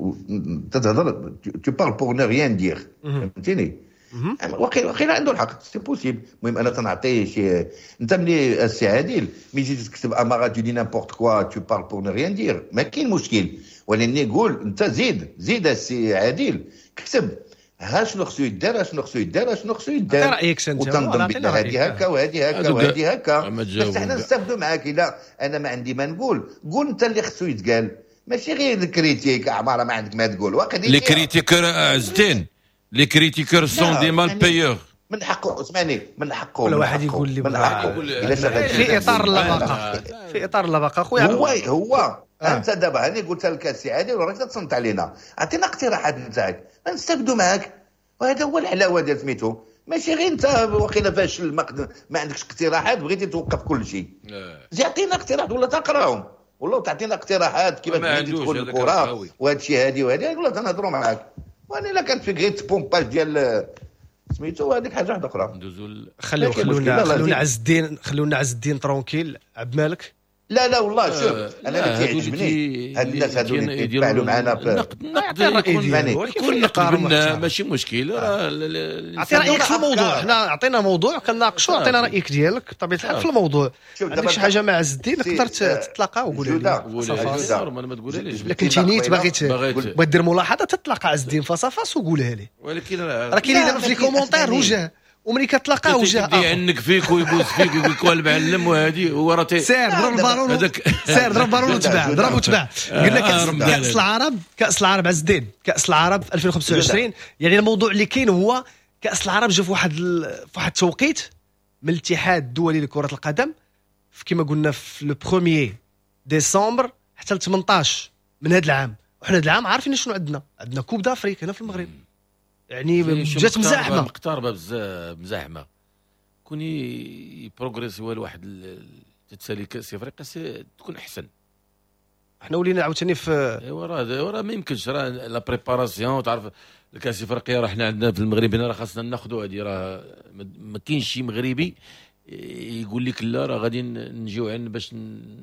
تتهضر تو بارل بور نو ريان دير، فهمتيني؟ واقيلا عنده الحق، سي بوسيبل. المهم انا تنعطيه شي، انت ملي السي عادل ملي تجي تكتب امارا تو دي نيمبورت كوا تو بارل بور نو ريان دير، ما كاين مشكل، ولكن قول انت زيد السي عادل كتب ها شنو خصو يدار، شنو خصو يدار، شنو خصو يدار، رايك انت وتنظم بلا هذه هكا وهذه هكا وهذه هكا، باش حنا نستافدوا معاك. الا انا ما عندي ما نقول، قول انت اللي خصو يتقال، ماشي غير الكريتيك عماره ما عندك ما تقول. لي كريتيكور عزتين، لي كريتيكور سون دي مال بايور، من حقه اسمعني، من حقه ولا واحد يقول لي من حقه في اطار اللباقه، في اطار اللباقه خويا. هو انت دابا هاني قلت لك السي عادل وراك تصنت علينا، عطينا اقتراحات نتاعك نستافدوا معاك، وهذا هو الحلاوه ديال سميتو. ماشي غير انت واقيلا فاشل ما عندكش اقتراحات بغيتي توقف كل شيء. زي عطينا اقتراحات ولا تقراهم، ولا تعطينا اقتراحات كيفاش بغيتي تدخل الكره وهذا الشيء هذه ولا تنهضروا معاك. وانا الا كانت في غير بومباج ديال سميتو هذيك حاجه واحده اخرى. خلونا عز الدين ترونكيل. عبد المالك لا والله شوف انا ما تعجبني هاد الناس هادو اللي يتفاعلوا معنا كل قلنا ماشي مشكل. اعطي رايك في الموضوع، حنا عطينا موضوع كنناقشوا، عطينا رايك ديالك بطبيعه الحال في الموضوع. عندك شي حاجه مع عز الدين تقدر تتلاقى وقول لي ما تقولها ليش، لكن انت نيت باغي دير ملاحظه تتلاقى عز الدين فاس وقولها لي. ولكن راه كاين دابا في لي كومونتير وجه، وملي كتلاقاه وجه يعنك فيك ويبوس فيك ويقول لك المعلم وهذه هو راه سير ضرب البالون هذاك، سير ضرب البالون وتبع ضرب وتبع. قلنا كاس العرب عز الدين، كاس العرب 2025. يعني الموضوع اللي كاين هو كاس العرب جا في واحد التوقيت من الاتحاد الدولي لكرة القدم، كما قلنا في لو 1 ديسمبر حتى ل 18 من هذا العام، وحنا هذا العام عارفين شنو عندنا كوب دافريك هنا في المغرب، يعني جات مزاحمه مقتربه بزاف مزاحمه. كوني بروغريسي والواحد تتسالي كاس افريقيا تكون احسن. احنا ولينا عاوتاني في ايوا راه ما يمكنش، راه لا بريباراسيون تعرف الكاس افريقيا راه حنا عندنا في المغرب هنا راه خاصنا ناخذوا هذه، راه ما كاينش شي مغربي يقول لك لا راه غادي نجيو عند باش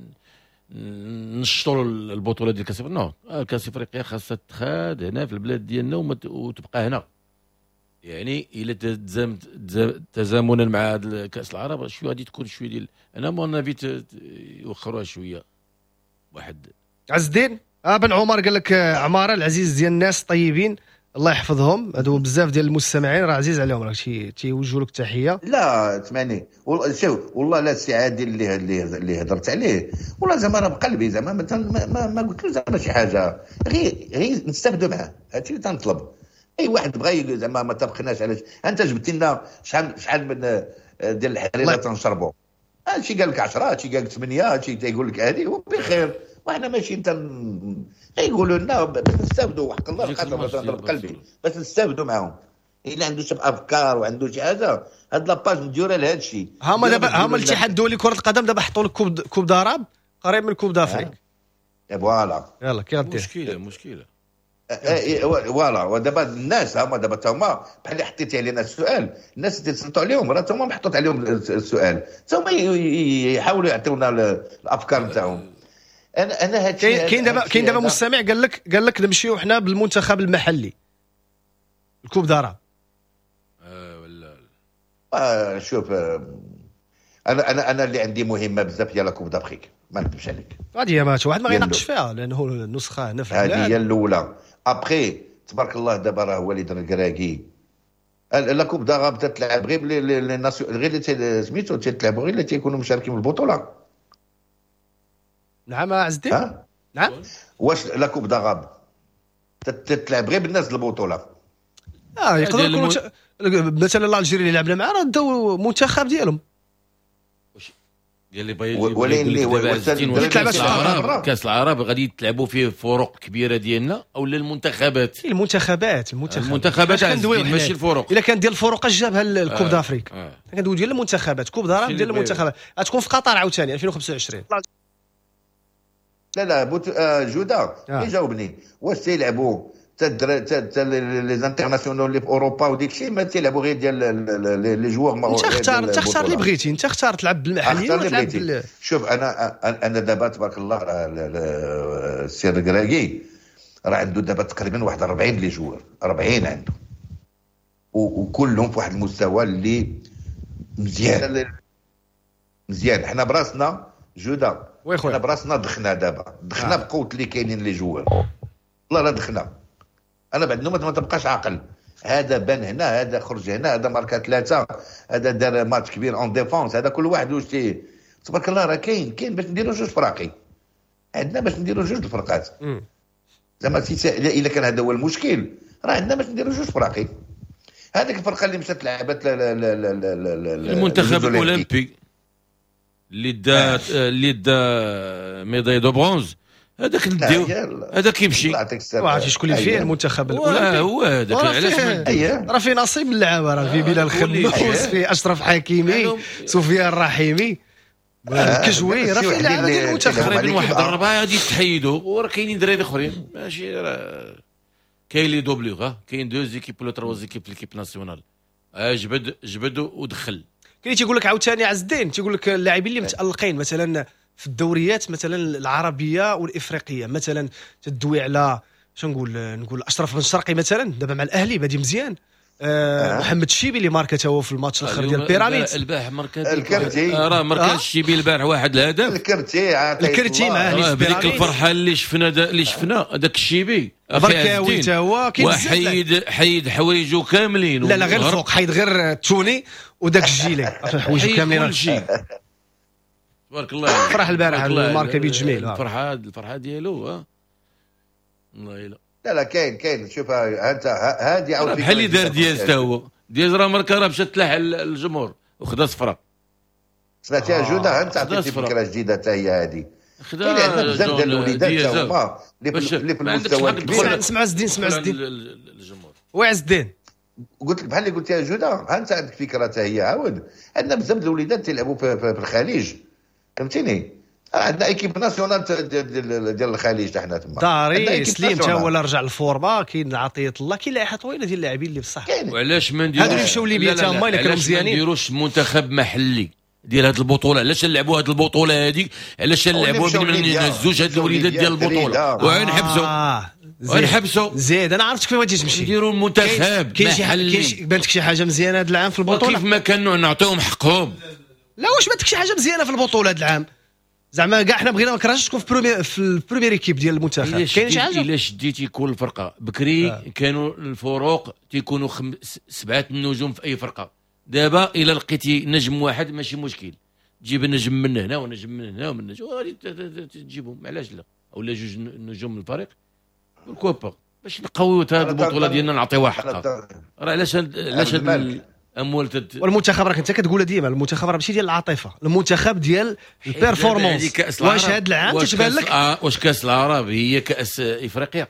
نشطوا البطوله ديال كاس افريقيا. نو كاس افريقيا خاصها تخاد هنا في البلاد ديالنا وتبقى هنا. يعني الا تزامنا مع هذا كاس العرب شويه غادي تكون شويه ديال انا مونافي يوخروها شويه. واحد عز الدين بن عمر قال لك عماره العزيز ديال الناس طيبين الله يحفظهم، هادو بزاف ديال المستمعين راه عزيز عليهم، راه تيوجهوا لك تحيه. لا تسمعني شوف والله لا السعادي اللي هضرت عليه والله زعما راه بقلبي، زعما ما قلت له زعما شي حاجه، غير نستافدوا معاه، هادشي اللي تنطلب. اي واحد بغى زعما ما تبقيناش علاش انت جبتي لنا شحال من ديال الحريره تنشربوا، هادشي قال لك 10، هادشي قال لك 8، هادشي تيقول لك هذه وبخير، وحنا ماشي يقولوا لنا باش نستافدوا وحق الله خاطر نهضر بقلبي باش نستافدوا معاهم. الا عنده شي افكار وعنده شي حاجه هاد لاباج نديرها لهذا الشيء. هما دابا الاتحاد الدولي لكره القدم دابا حطوا لك كوب داراب قريب من كوب دافريك. فوالا يلا كي غدير مشكله فوالا. ودابا الناس هما دابا هما بحال اللي حطيتي علينا السؤال، الناس تيتصنتوا عليهم راه هما محطوط عليهم السؤال، هما يحاولوا يعطيونا الافكار نتاعهم. انا هادشي كاين دابا مستمع قال لك نمشيو حنا بالمنتخب المحلي الكوب داراب. ولا شوف انا اللي عندي مهمه بزاف هي لا كوب دافريك، ما نكذبش عليك. هذه ما واحد ما غيناقش فيها لانه النسخه هنا في هذه هي الاولى. ابخي تبارك الله دابا راه وليد الكراكي لا كوب داراب تتلعب غير اللي سميتو تتلعبوا غير اللي تيكونوا مشاركين في البطوله. نعم عز الدين. نعم واش لا كوب داراب تتلعب غير بالناس البطوله؟ يقدر يكون مثلا الجيري اللي لعبنا معاه راه داو منتخب ديالهم ديال اللي باغي كاس العرب غادي تلعبوا فيه فرق كبيره ديالنا او المنتخبات ماشي الفرق. الا كان ديال الفرق جابها الكوب دافريك، كندوي ديال المنتخبات كوب داراب ديال المنتخبات غتكون في قطر عاوتاني 2025. لا جوده يجاوبني واش تيلعبوا لي انترناسيونال اللي في اوروبا وديك الشيء ما تيلعبوا غير ديال لي جوار. انت اختار اللي بغيتي، انت اختار تلعب بالمحليين ولا تلعب شوف انا دابا تبارك الله السير الكراكي راه عنده دابا تقريبا واحد 40 لي جوار 40 عنده، وكلهم في واحد المستوى اللي مزيان. حنا براسنا جوده حنا براسنا دخنا بقوه اللي كاينين لي جوار والله لا دخنا. انا بعد ما تبقاش عاقل، هذا بان هنا، هذا خرج هنا، هذا ماركا 3، هذا دار ماتش كبير اون ديفونس، هذا كل واحد واش تبارك الله راه كاين باش نديروا جوج فراقي عندنا، باش نديروا جوج الفرقات زعما الا كان هذا هو المشكل راه عندنا باش نديروا جوج فراقي. هذيك الفرقه اللي مشات لعبت المنتخب الاولمبي اللي دا ميداي دو برونز هذاك نديو هذاك يمشي. عرفتي شكون اللي فيه المنتخب الاولمبي؟ هو هذاك علاش راه في نصيب اللعابه، راه في بلال خموس، في اشرف حكيمي، سفيان الرحيمي، كجوي، راه في لعابه ديال المنتخب تقريبا واحد 4 غادي يتحيدوا، وراه كاينين دراري اخرين ماشي كاين لي دوبلو كاين 2 زيكيب ولا 3 زيكيب في ليكيب ناسيونال جبد ودخل. كاين اللي تيقول لك عاوتاني عز الدين تيقول لك اللاعبين اللي متالقين مثلا في الدوريات مثلا العربيه والافريقيه، مثلا تدوي على نقول اشرف بن شرقي مثلا دابا مع الاهلي بادي مزيان، محمد الشيبي اللي ماركت هو في الماتش الاخر ديال بيراميدز، البارح ماركت الكرتي راه ماركت الشيبي البارح واحد الهدف، الكرتي معاه بديك الفرحه اللي شفنا داك الشيبي بركاوي حتى هو حيد حوايجو كاملين. لا غير الفوق حيد غير التوني وداك الجيلي حوايجو كاملين تبارك الله. فرح البارح الماركه بيت جميل، الفرحه ديالو والله لا كاين شوف انت هادي عاود بحال اللي دار دياز حتى هو دياز راه ماركه راه مشات تلاح الجمهور وخدا صفرة. سمعتيها جوده انت عطيتي فكره جديده حتى هي هذه كاين عندنا بزاف ديال الوليدات تا هما اللي في المستوى الكبير. سمع الدين الجمهور وعز الدين. قلت لك بحال اللي قلت يا جوده، بحال انت عندك فكره حتى هي عاود. عندنا بزاف ديال الوليدات تيلعبوا في الخليج، فهمتيني. عندنا ايكيب ناسيونال ديال الخليج حتى حنا تما. داري سليم تا هو اللي رجع الفورما. كاين عطيه الله، كاين لائحه طويله ديال اللاعبين اللي بصح. وعلاش ما نديروش هادو اللي مشاو ليبيا تا هما الا كانوا مزيانين؟ ما نديروش منتخب محلي ديال هذه البطوله؟ علاش نلعبوا هذه البطوله هذيك؟ علاش نلعبوا بين نهزوش هاد الوليدات ديال البطوله ونحبسوا زيد. انا عرفتك فين بغيتي تمشي. نديروا منتخب محلي. بانتك شي حاجه مزيانه هذا العام في البطوله؟ كيف ما كانوا نعطيهم حقهم. لا واش بانتك شي حاجه مزيانه في البطوله هذا العام؟ زعما كاع حنا بغينا ما كرهناش تكون في البروميير ايكيب ديال المنتخب. كاين شي حاجه؟ الا شديتي كل فرقه بكري كانوا الفروق تيكونوا 7 نجوم في اي فرقه. دابا الا لقيتي نجم واحد ماشي مشكل، تجيب نجم من هنا ونجم من هنا ومن هنا وغادي تجيبهم. علاش لا؟ ولا 2 نجوم من الفريق والكوبا باش نقويو هذه البطوله ديالنا نعطيوها حقها. راه علاش الاموال والمنتخب راك انت كتقولها ديما، المنتخب راه ماشي ديال العاطفه، المنتخب ديال البيرفورمانس. واش هذا العام تتبان لك واش كاس العرب هي كاس افريقيا؟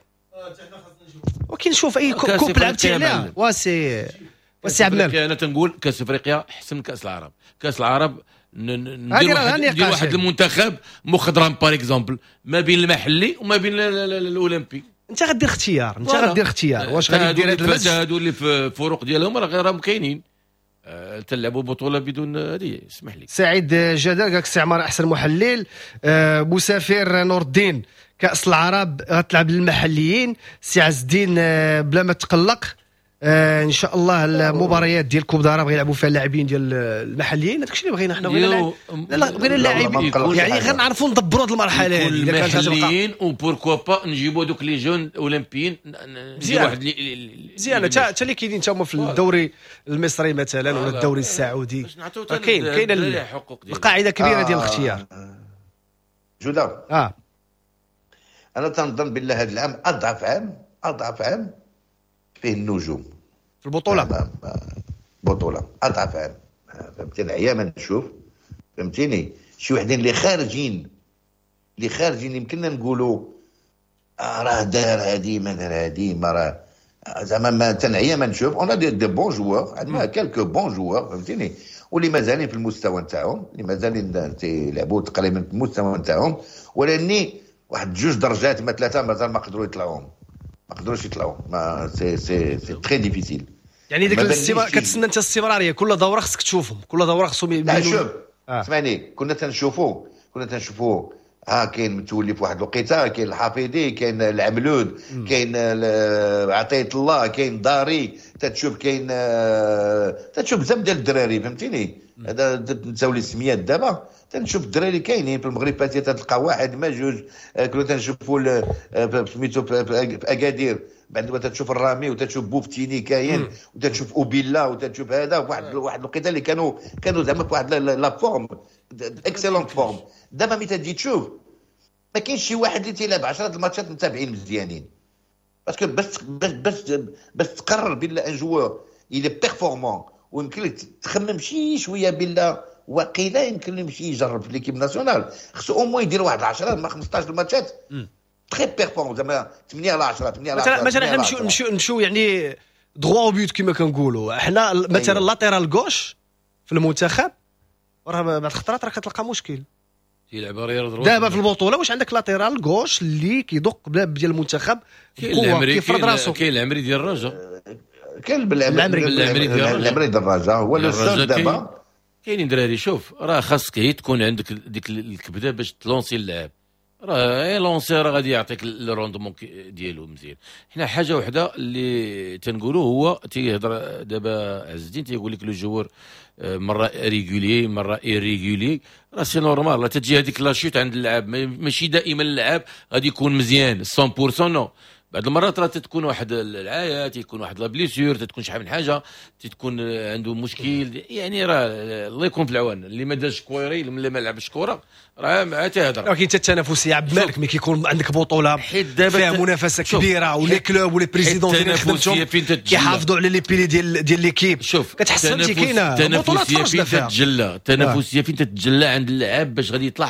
ولكن شوف اي كوب لعبتي عليها واسي عبد الملك. انا تنقول كاس افريقيا احسن من كاس العرب. كاس العرب ندير واحد المنتخب مخضرم بار اكزومبل ما بين المحلي وما بين الاولمبي. انت غدير اختيار، واش غادي دير هذا الماتش؟ هادو اللي في الفروق ديالهم راه راهم كاينين. تلعبوا بطوله بدون هذه. اسمح لي. سعيد جدل قالك استعمار احسن محلل. مسافر نور الدين كاس العرب غتلعب للمحليين. سي عز الدين بلا ما تقلق ان شاء الله المباريات ديال كوب دارا غيلعبوا فيها اللاعبين ديال المحليين. هذاك الشيء اللي بغينا حنا. بغينا اللاعبين يعني غير نعرفوا ندبروا هذه المرحله هذه. اذا كانت المحليين وبوركوا با نجيبوا دوك لي جون اولمبيين. مزيان حتى اللي كاينين تا هما في الدوري المصري مثلا ولا الدوري السعودي. كاين القاعده كبيره ديال الاختيار. جوده انا تنظن بالله هذا العام اضعف عام فيه النجوم في البطوله. بطوله اضعف عام. فهمتني؟ ايام نشوف فهمتيني شي وحدين اللي خارجين يمكننا نقولوا راه دار هادي ما دار هادي ما راه زعما ما تنعيا ما نشوف. اون دي بون جوار، عندنا كالكو بون جوار فهمتيني، واللي مازالين في المستوى نتاعهم، اللي مازالين تيلعبوا تقريبا في المستوى نتاعهم، ولكن واحد 2 درجات ما 3 مازال ما قدروش يطلعوا. ما سي تري ديفيسيل. يعني ديك كتسنى انت الاستمراريه، كل دوره خصك تشوفهم، كل دوره خصهم لا شوف اسمعني، كنا تنشوفوا كاين متولي في واحد الوقيته، كاين الحفيظي، كاين العملود، كاين عطيه الله، كاين داري، تتشوف بزاف ديال الدراري فهمتيني. هذا نساو لي السميات دابا. تنشوف الدراري كاينين في المغرب، تلقى واحد ما 2. كنا تنشوفوا سميتو في اكادير، بعد ما تشوف الرامي وتشوف بوفتيني كاين، وتشوف اوبيلا وتشوف هذا واحد الوقيته اللي كانوا زعما في واحد لا فورم اكسلونت فورم. دابا ملي تجي تشوف ما كاينش شي واحد اللي تيلعب 10 الماتشات متابعين مزيانين، باسكو باش تقرر بلا ان جوور الى بيرفورمون ويمكن لك تخمم شويه بلا وقيله يمكن يمشي يجرب في ليكيب ناسيونال، خصو او موان يدير واحد 10 ما 15 الماتشات تري بيرفورمون، زعما 8 على 10 مثلا حنا نمشيو يعني دغوا او بيوت كما كنقولوا حنا. مثلا لاتيرال غوش في المنتخب راه بعض الخطرات راه كتلقى مشكل يلعب دابا في البطوله. واش عندك لاتيرال غوش اللي كيدق بلاب ديال المنتخب كيفرض راسو؟ كاين العمري ديال الرجاء، كاين العمري ديال الرجاء هو لو دابا. كاينين دراري شوف راه خاصك هي تكون عندك ديك الكبده باش تلونسي اللعب. راه لونسي راه غادي يعطيك الروندمون ديالو مزيان. حنا حاجه وحده اللي تنقولوا هو تيهضر دابا عز الدين تيقول لك لو جوور مره ريغولي مره ايريغولي، راه سي نورمال. لا تجي هذيك لاشوت عند اللاعب، ماشي دائما اللاعب غادي يكون مزيان 100% نو. بعض المرات راه تتكون واحد العايه، تيكون واحد لا بليسيور، تتكون شحال من حاجه، تتكون عنده مشكل. يعني راه الله يكون في العوان. اللي ما دارش كويري اللي ما لعبش كوره راه ما تيهضر. ولكن التنافسيه عبد الملك ملي كيكون عندك بطوله فيها منافسه كبيره ولي كلوب ولي بريزيدون اللي خدمتهم كيحافظوا على لي بيلي ديال ليكيب، كتحس انت كاينه التنافسيه فين تتجلى عند اللاعب باش غادي يطلع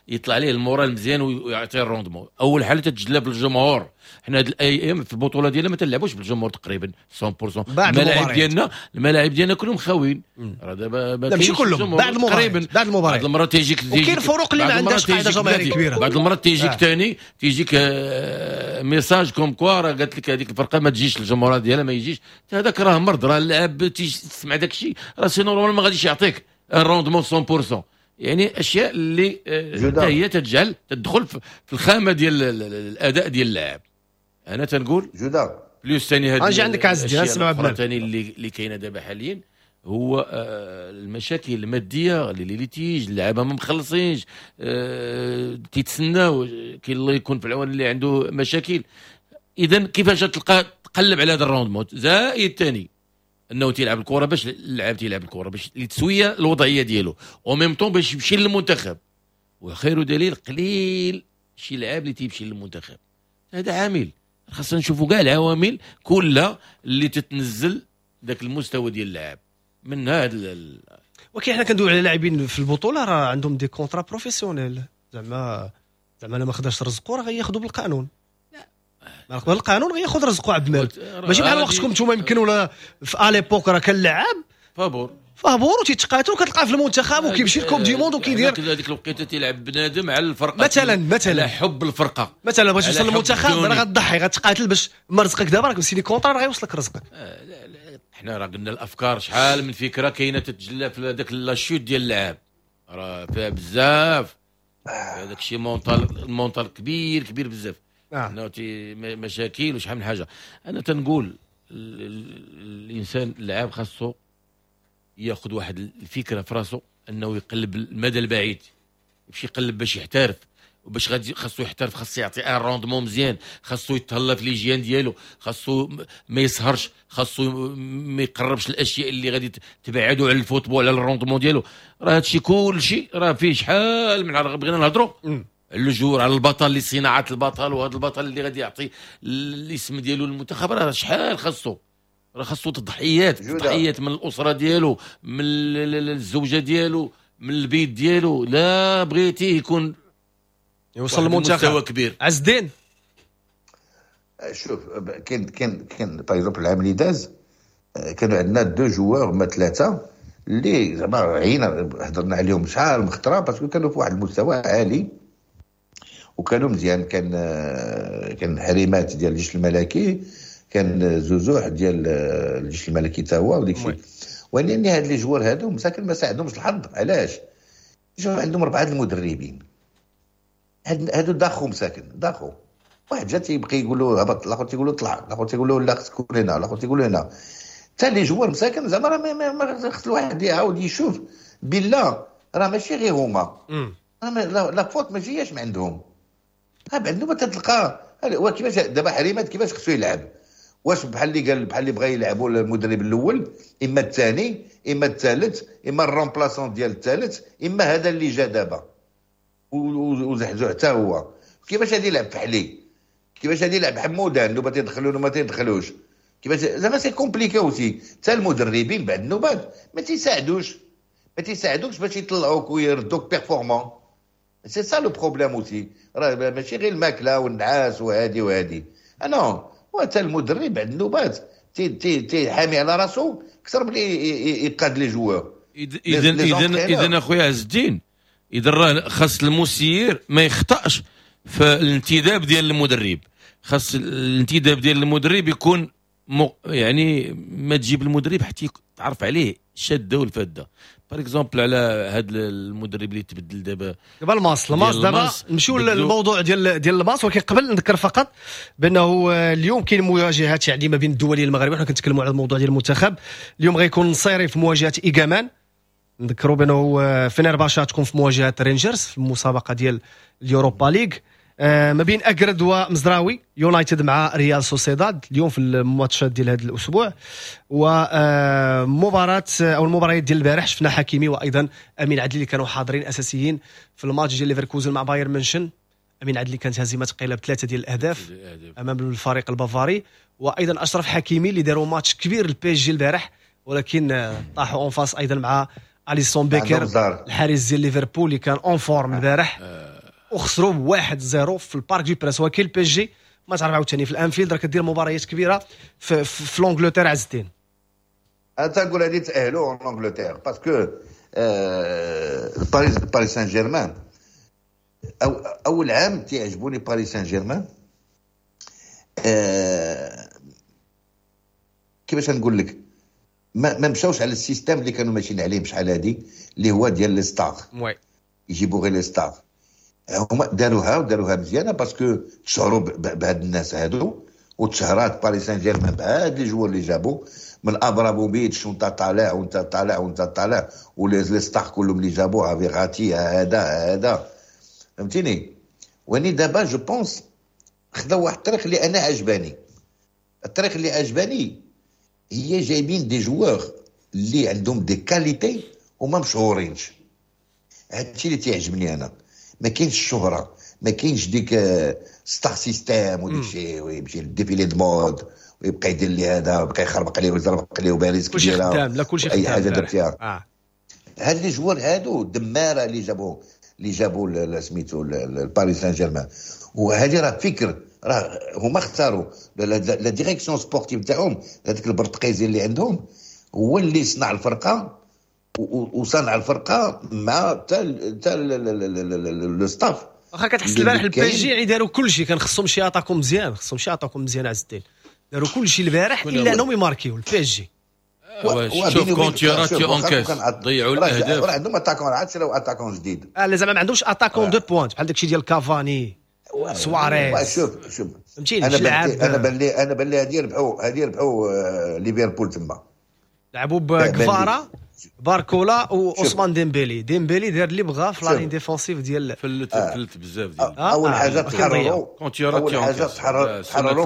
يطلع عليه المورال مزيان ويعطي الروندمون. اول حاجه تتجلى بالجمهور. حنا هاد الايام في البطوله ديالنا ما تلعبوش بالجمهور تقريبا 100%. الملاعب ديالنا كلهم خاويين. راه دابا ماشي كلهم، بعد المباريات بعد المباريات تيجيك وكاين فروق اللي ما عندهاش قاعده جماهيريه كبيره. بعد المرات تيجيك ثاني تيجيك ميساج كوم كوا راه قالت لك هذيك الفرقه ما تجيش الجمهور ديالها ما يجيش. هذاك راه مرض، راه اللاعب تسمع داك الشيء راه سي نورمال ما غاديش يعطيك الروندمون 100%. يعني اشياء اللي هي تدخل في الخامه ديال الاداء ديال اللاعب. انا تنقول جوده بلوس ثاني هذا اجي عندك عز الدين اسمع بلان ثاني اللي كاينه دابا حاليا هو المشاكل الماديه اللي تيجي اللعابه ما مخلصينش تيتسناو كاين الله يكون في العون اللي عنده مشاكل. اذا كيفاش تلقى تقلب على هذا الروندمون؟ زائد ثاني انه تيلعب الكره باش اللاعب تيلعب الكره باش لتسويه الوضعيه ديالو وميم طون باش يمشي للمنتخب. وخير دليل قليل شي لاعب اللي تيمشي للمنتخب. هذا عامل خاصنا نشوفوا كاع العوامل كلها اللي تتنزل ذاك المستوى ديال اللاعب من هذا ولكن حنا كندويو على لاعبين في البطوله راه عندهم دي كونترا بروفيسيونيل. زعما الا ما خداش رزقو راه غياخذوا بالقانون. ما قبل القانون غياخذ رزقو عبد المال. ماشي بحال وقتكم نتوما يمكن ولا في اليبوك راه كان لاعب فابور وتيتقاتل وكتلقاه في المنتخب وكيمشي لكوب دي موند وكيدير هذيك الوقيته تيلعب بنادم على الفرقه مثلا حب الفرقه مثلا باش توصل للمنتخب راه غتضحي غتقاتل باش ما رزقك دابا راك مسيني كونطرا راه غيوصلك رزقك. حنا راه قلنا الافكار شحال من فكره كاينه تتجلى في هذاك لاشوت ديال اللاعب راه فيها بزاف. هذاك الشيء المونطال كبير بزاف. مشاكل وشحال من حاجه. انا تنقول الانسان اللاعب خاصو ياخذ واحد الفكره في راسو انه يقلب المدى البعيد يمشي يقلب باش يحترف وباش غادي خاصو يحترف خاصو يعطي ان روندمون مزيان خاصو يتهلا في ليجيان ديالو خاصو ما يسهرش خاصو ما يقربش الاشياء اللي غادي تبعدو على الفوتبول على الروندمون ديالو. راه هادشي كلشي راه فيه شحال من بغينا نهضروا اللجور على البطل اللي صناعه البطل وهذا البطل اللي غادي يعطي الاسم ديالو للمنتخب راه شحال خاصو تضحيات من الاسره ديالو من الزوجه ديالو من البيت ديالو. لا بغيتيه يكون يوصل للمنتخب مستوى كبير. عز الدين شوف كان باغ اكزومبل العام اللي داز كانوا عندنا دو جوار ما ثلاثه اللي زعما عينا هضرنا عليهم شحال من خطره باسكو كانوا في واحد المستوى عالي وكانوا مزيان. كان حريمات ديال الجيش الملكي كان زوزوح ديال الجيش الملكي تا هو وديك الشيء. ولكن هاد لي جوار هادو مساكن ما ساعدهمش الحظ. علاش؟ شوف عندهم 4 المدربين هادو داخو واحد جا تيبقى يقول له هبط الاخر تيقول له طلع الاخر تيقول له لا تكون هنا الاخر تيقول له هنا حتى لي جوار مساكن زعما راه ما خص الواحد يعاود يشوف بالله راه ماشي غير هما لا فوت ما جاياش من عندهم. عندهم تتلقى كيفاش دابا حريمات كيفاش خصو يلعب واش بحال اللي قال بحال اللي بغى يلعبوا المدرب الاول اما الثاني اما الثالث اما الرومبلاسون ديال الثالث اما هذا اللي جا دابا وزحزح حتى هو. كيفاش غادي يلعب فحلي كيفاش غادي يلعب حمودان لو ما تيدخلوا وما تيدخلوش كيفاش زعما سي كومبليكي اوسي. حتى المدربين بعد النوبات ما تيساعدوش باش يطلعوك ويردوك بيرفورمون. سي سا لو بروبليم اوسي. راه ماشي غير الماكله والنعاس وهادي انا وحتى المدرب بعد النوبات تي حامي على راسو اكثر من يقاد لي جوار. اذا اخويا عز الدين اذا راه خاص المسير ما يخطاش في الانتداب ديال المدرب. خاص الانتداب ديال المدرب يكون يعني ما تجيب المدرب حتى تعرف عليه الشاده والفاده. بار اكزومبل على هذا المدرب اللي تبدل دابا الماس دابا نمشيو للموضوع ديال الماس. ولكن قبل نذكر فقط بانه اليوم كاين مواجهات يعني ما بين الدولي المغربي. حنا كنتكلموا على الموضوع ديال المنتخب. اليوم غيكون النصيري في مواجهه ايغامان. نذكروا بانه فنرباشه تكون في مواجهه رينجرز في المسابقه ديال اليوروبا ليغ. ما بين اكرد ومزراوي يونايتد مع ريال سوسيداد اليوم في الماتشات ديال هذا الاسبوع. ومباراه او المباريات ديال البارح شفنا حكيمي وايضا امين عدلي اللي كانوا حاضرين اساسيين في الماتش ديال ليفركوزن مع بايرن ميونخ. امين عدلي كانت هزيمه ثقيله ب3 ديال الاهداف امام الفريق البافاري. وايضا اشرف حكيمي اللي داروا ماتش كبير للبي اس جي البارح ولكن طاحوا اون فاس ايضا مع اليسون بيكر الحارس ديال ليفربول اللي كان اون فورم البارح. وخسروا 1-0 في البارك دو بريس. ولكن البي اس جي ما تعرف عاوتاني في الانفيلد راه كدير مباريات كبيره في لونجلتير. عز الدين تنقول هذه تاهلوا لونجلتير باسكو باريس سان جيرمان اول عام تيعجبوني باريس سان جيرمان. كيفاش نقول لك ما مشاوش على السيستم اللي كانوا ماشيين عليه بشحال هادي اللي هو ديال لي ستار يجيبوا غير لي ستار. هما داروها مزيانه باسكو تشهروا بهاد الناس هادو وتشهرات باريس سان جيرمان بهاد لي جوار اللي جابوا من ابراموفيتش وانت طالع ولي ستار كلهم اللي جابوها فيغاتي هذا فهمتيني. واني دابا جو بونس خداو واحد الطريق اللي انا عجباني. الطريق اللي عجباني هي جايبين دي جوار اللي عندهم دي كاليتي وما مشهورينش. هادشي اللي تيعجبني انا. ما كاينش الشهره، ما كاينش ديك ستار سيستيم وديك الشيء ويمشي للديفيلي دو مود ويبقى يدير لي هذا ويبقى يخربق ليه ويزربق ليه وباريس كبيره خدام. لا كلشي اي حاجه خدام. درتيها. هاد لي جوار هادو دماره اللي جابوا سميتو باريس سان جيرمان. وهذه راه فكر راه هما اختاروا لا ديريكسيون سبورتيف تاعهم هذاك البرتقيزي اللي عندهم هو اللي صنع الفرقه وصنع الفرقه مع تا لو ستاف. واخا كتحس البارح البي جي يعني داروا كلشي كان خصهم شي اتاكو مزيان عز الدين داروا كلشي البارح الا انهم يماركيو البي جي. شوف كونتيراتي اونكاس ضيعوا الاهداف. راه عندهم اتاكون عاد شراو اتاكون جديد. لا زعما ما عندهمش اتاكون دو بوينت بحال داكشي ديال كافاني سواريز. شوف فهمتيني انا بان لي هادي ربحوا ليفربول تما لعبوا بكفارا باركولا وعثمان ديمبيلي دار اللي بغا في لالين ديفونسيف ديال فلت بزاف ديال اول حاجه تحرروا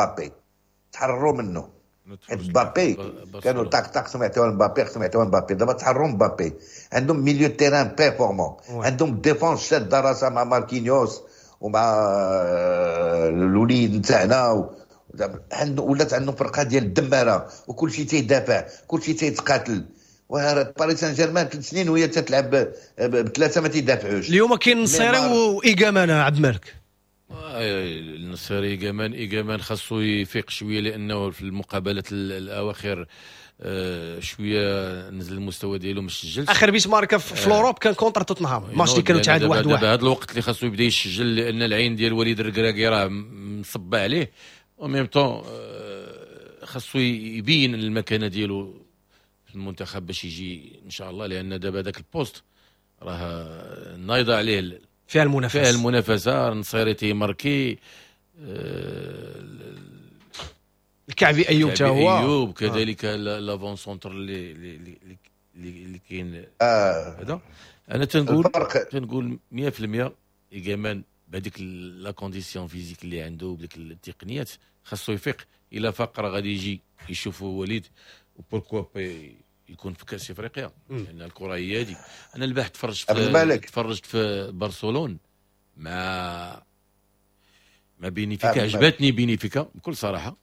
منه مبابي كانوا طاق سمعتوا مبابي دابا تحرروا مبابي. عندهم ميليو تيران بيرفورمون، عندهم ديفونس شاد راسها مع ماركينيوس ومع الوليد نتاعنا ولات عندهم فرقه ديال الدماره وكل شيء تيدافع كل شيء تيتقاتل. باريس سان جيرمان 3 سنين وهي تتلعب بثلاثه ما تيدافعوش. اليوم كاين النصيري وايغامان عبد الملك. النصيري ايغامان خاصو يفيق شويه لانه في المقابلات الاواخر شويه نزل المستوى ديالو ما سجلش. اخر بيت ماركه في الاوروب كان كونتر توتنهام ماتش اللي كانوا تعادلوا 1-1. هذا الوقت اللي خاصو يبدا يسجل لان العين ديال وليد الركراكي راه مصبه عليه وميم طون خاصو يبين المكانه ديالو في المنتخب باش يجي ان شاء الله. لان دابا داك البوست راه نايضه عليه فيها المنافسه. النصيري تيماركي الكعبي ايوب تا هو ايوب كذلك لافون سونتر اللي كاين هذا. انا تنقول 100% ايغامان بهذيك لا كونديسيون فيزيك اللي عنده بديك التقنيات خاصو يفيق. الى فاق راه غادي يجي يشوفوا وليد وبوركوا يكون في كاس افريقيا لان الكره هي هذه. انا البارح تفرجت في برشلونه مع بينيفيكا. عجبتني بينيفيكا بكل صراحه.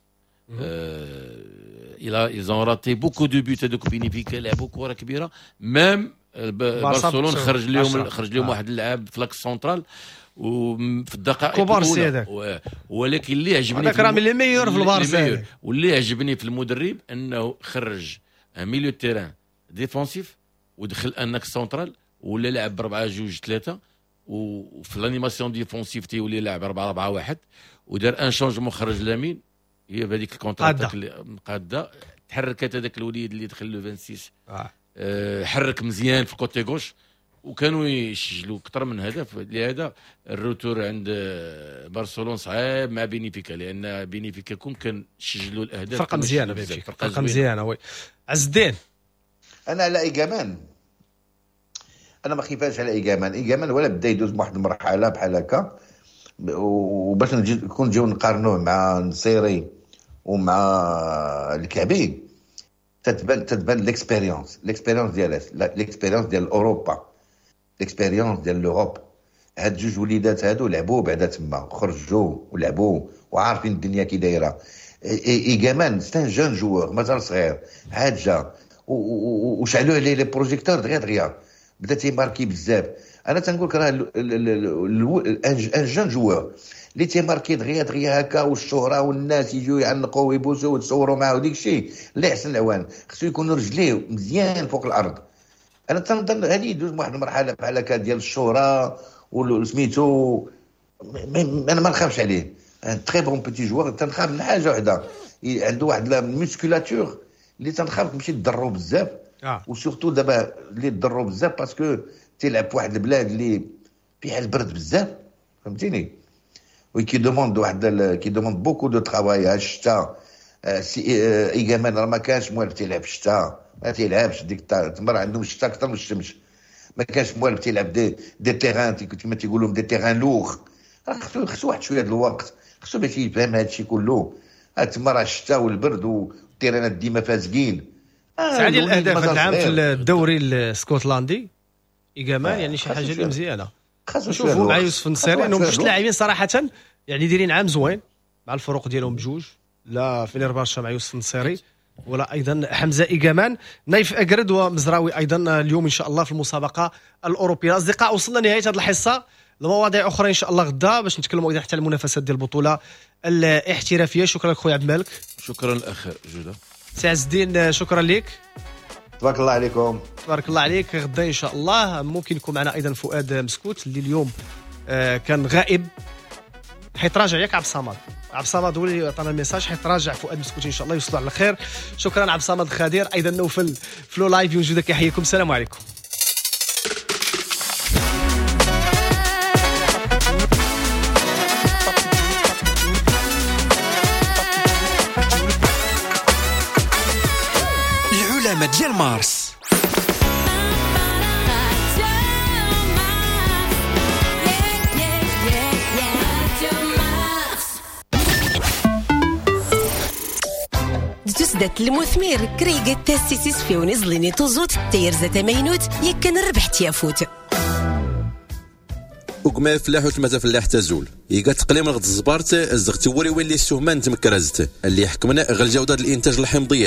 ils ont raté beaucoup de buts هذوك بينيفيكا لعبوا كره كبيره. مام برشلونه خرج لهم واحد اللاعب في لاكس سنترال وفي الدقائق الاولى. ولكن اللي عجبني هذاك راه من لي ميور في البارسا. واللي عجبني في المدرب انه خرج ميليو تيران ديفونسيف ودخل انك سنترال ولا لعب ب4-2-3 وفي الانيماسيون ديفونسيف تيولي لاعب 4-4-1 ودار ان شونجمون خرج لامين. هي بهذيك الكونتراتاك اللي قاده تحركت هذاك الوليد اللي دخل له 26 حرك مزيان في كوتي غوش وكانوا يسجلوا اكثر من هدف. لهذا الروتور عند برشلونه صعيب مع بينيفيكا لان بينيفيكا كان سجلوا الاهداف فرقه مزيانه فرقه مزيانه. وي عز الدين انا على ايغامان انا ما خيفاش على ايغامان ولا بدا يدوز بواحد المرحله بحال هكا وباش نجيو نقارنوه مع النصيري ومع الكعبي تتبان ليكسبيريونس ديال اوروبا ليكسبيريونس ديال لوروب. هاد جوج وليدات هادو لعبوا بعدا تما خرجوا ولعبوا وعارفين الدنيا كي دايره. ايغامان ستان جون جوور مازال صغير عاد جا وشعلوا عليه لي بروجيكتور دغيا بدا تيماركي بزاف. انا تنقول لك راه ان جون جوار اللي تيماركي دغيا هكا والشهره والناس يجيو يعنقوا ويبوسوا ويتصوروا معاه وديك الشيء اللي احسن العوان خصو يكونوا رجليه مزيان فوق الارض. انا تنظن هذه يدوز واحد المرحله بحال هكا ديال الشهره وسميتو انا ما نخافش عليه. ان تري بون بيتي جوار. تنخاف من حاجه وحده عنده واحد الميسكولاتور اللي تنخاف تمشي تضرو بزاف وسورتو دابا اللي تضرو بزاف باسكو تيلعب في واحد البلاد اللي فيها البرد بزاف فهمتيني وكي دوموند كي دوموند بوكو دو طرافاي. الشتاء ايغامان راه ما كانش موالف تيلعب في الشتاء ما تيلعبش ديك تمر عندهم الشتاء اكثر من الشمس ما كانش موالف تيلعب دي تيران كما تيقولوا دي تيران لوغ. خصو واحد شويه د الوقت خصو باش يفهم هذا الشيء كله. تما راه الشتاء والبرد والتيرانات ديما فازقين. سعدي الاهداف هذا العام في الدوري الاسكتلندي ايغامان يعني شي حاجه اللي مزيانه. نشوفوا مع يوسف النصيري انهم جوج لاعبين صراحه يعني دايرين عام زوين مع الفروق ديالهم بجوج. لا فينيرباشا مع يوسف النصيري ولا ايضا حمزه ايغامان. نايف اكرد ومزراوي ايضا اليوم ان شاء الله في المسابقه الاوروبيه. اصدقاء وصلنا لنهايه هذه الحصه. المواضيع اخرى ان شاء الله غدا باش نتكلموا اذا حتى المنافسات ديال البطوله الاحترافيه. شكرا لك خويا عبد الملك. شكرا اخ جوده. سي عز الدين شكرا لك. تبارك الله عليكم. تبارك الله عليك. غدا ان شاء الله ممكن يكون معنا ايضا فؤاد مسكوت اللي اليوم كان غائب. حيتراجع ياك عبد الصمد هو اللي عطانا الميساج. حيتراجع فؤاد مسكوت ان شاء الله يوصلوا على خير. شكرا عبد الصمد خدير. ايضا نوفل فلو لايف وجودك يحييكم. السلام عليكم. العلماء ديال مارس. تسدت المثمر كريقة تاسيسيس في ونزليني توزوت تيرزة مينوت يكن الربح تيافوت وكما فلاح وثمة فلاح تزول يقا تقليم الغد الزبارت الزغتي وري وين اللي السهمان تمكرزت اللي حكمنا غير جودة الانتاج الحمضية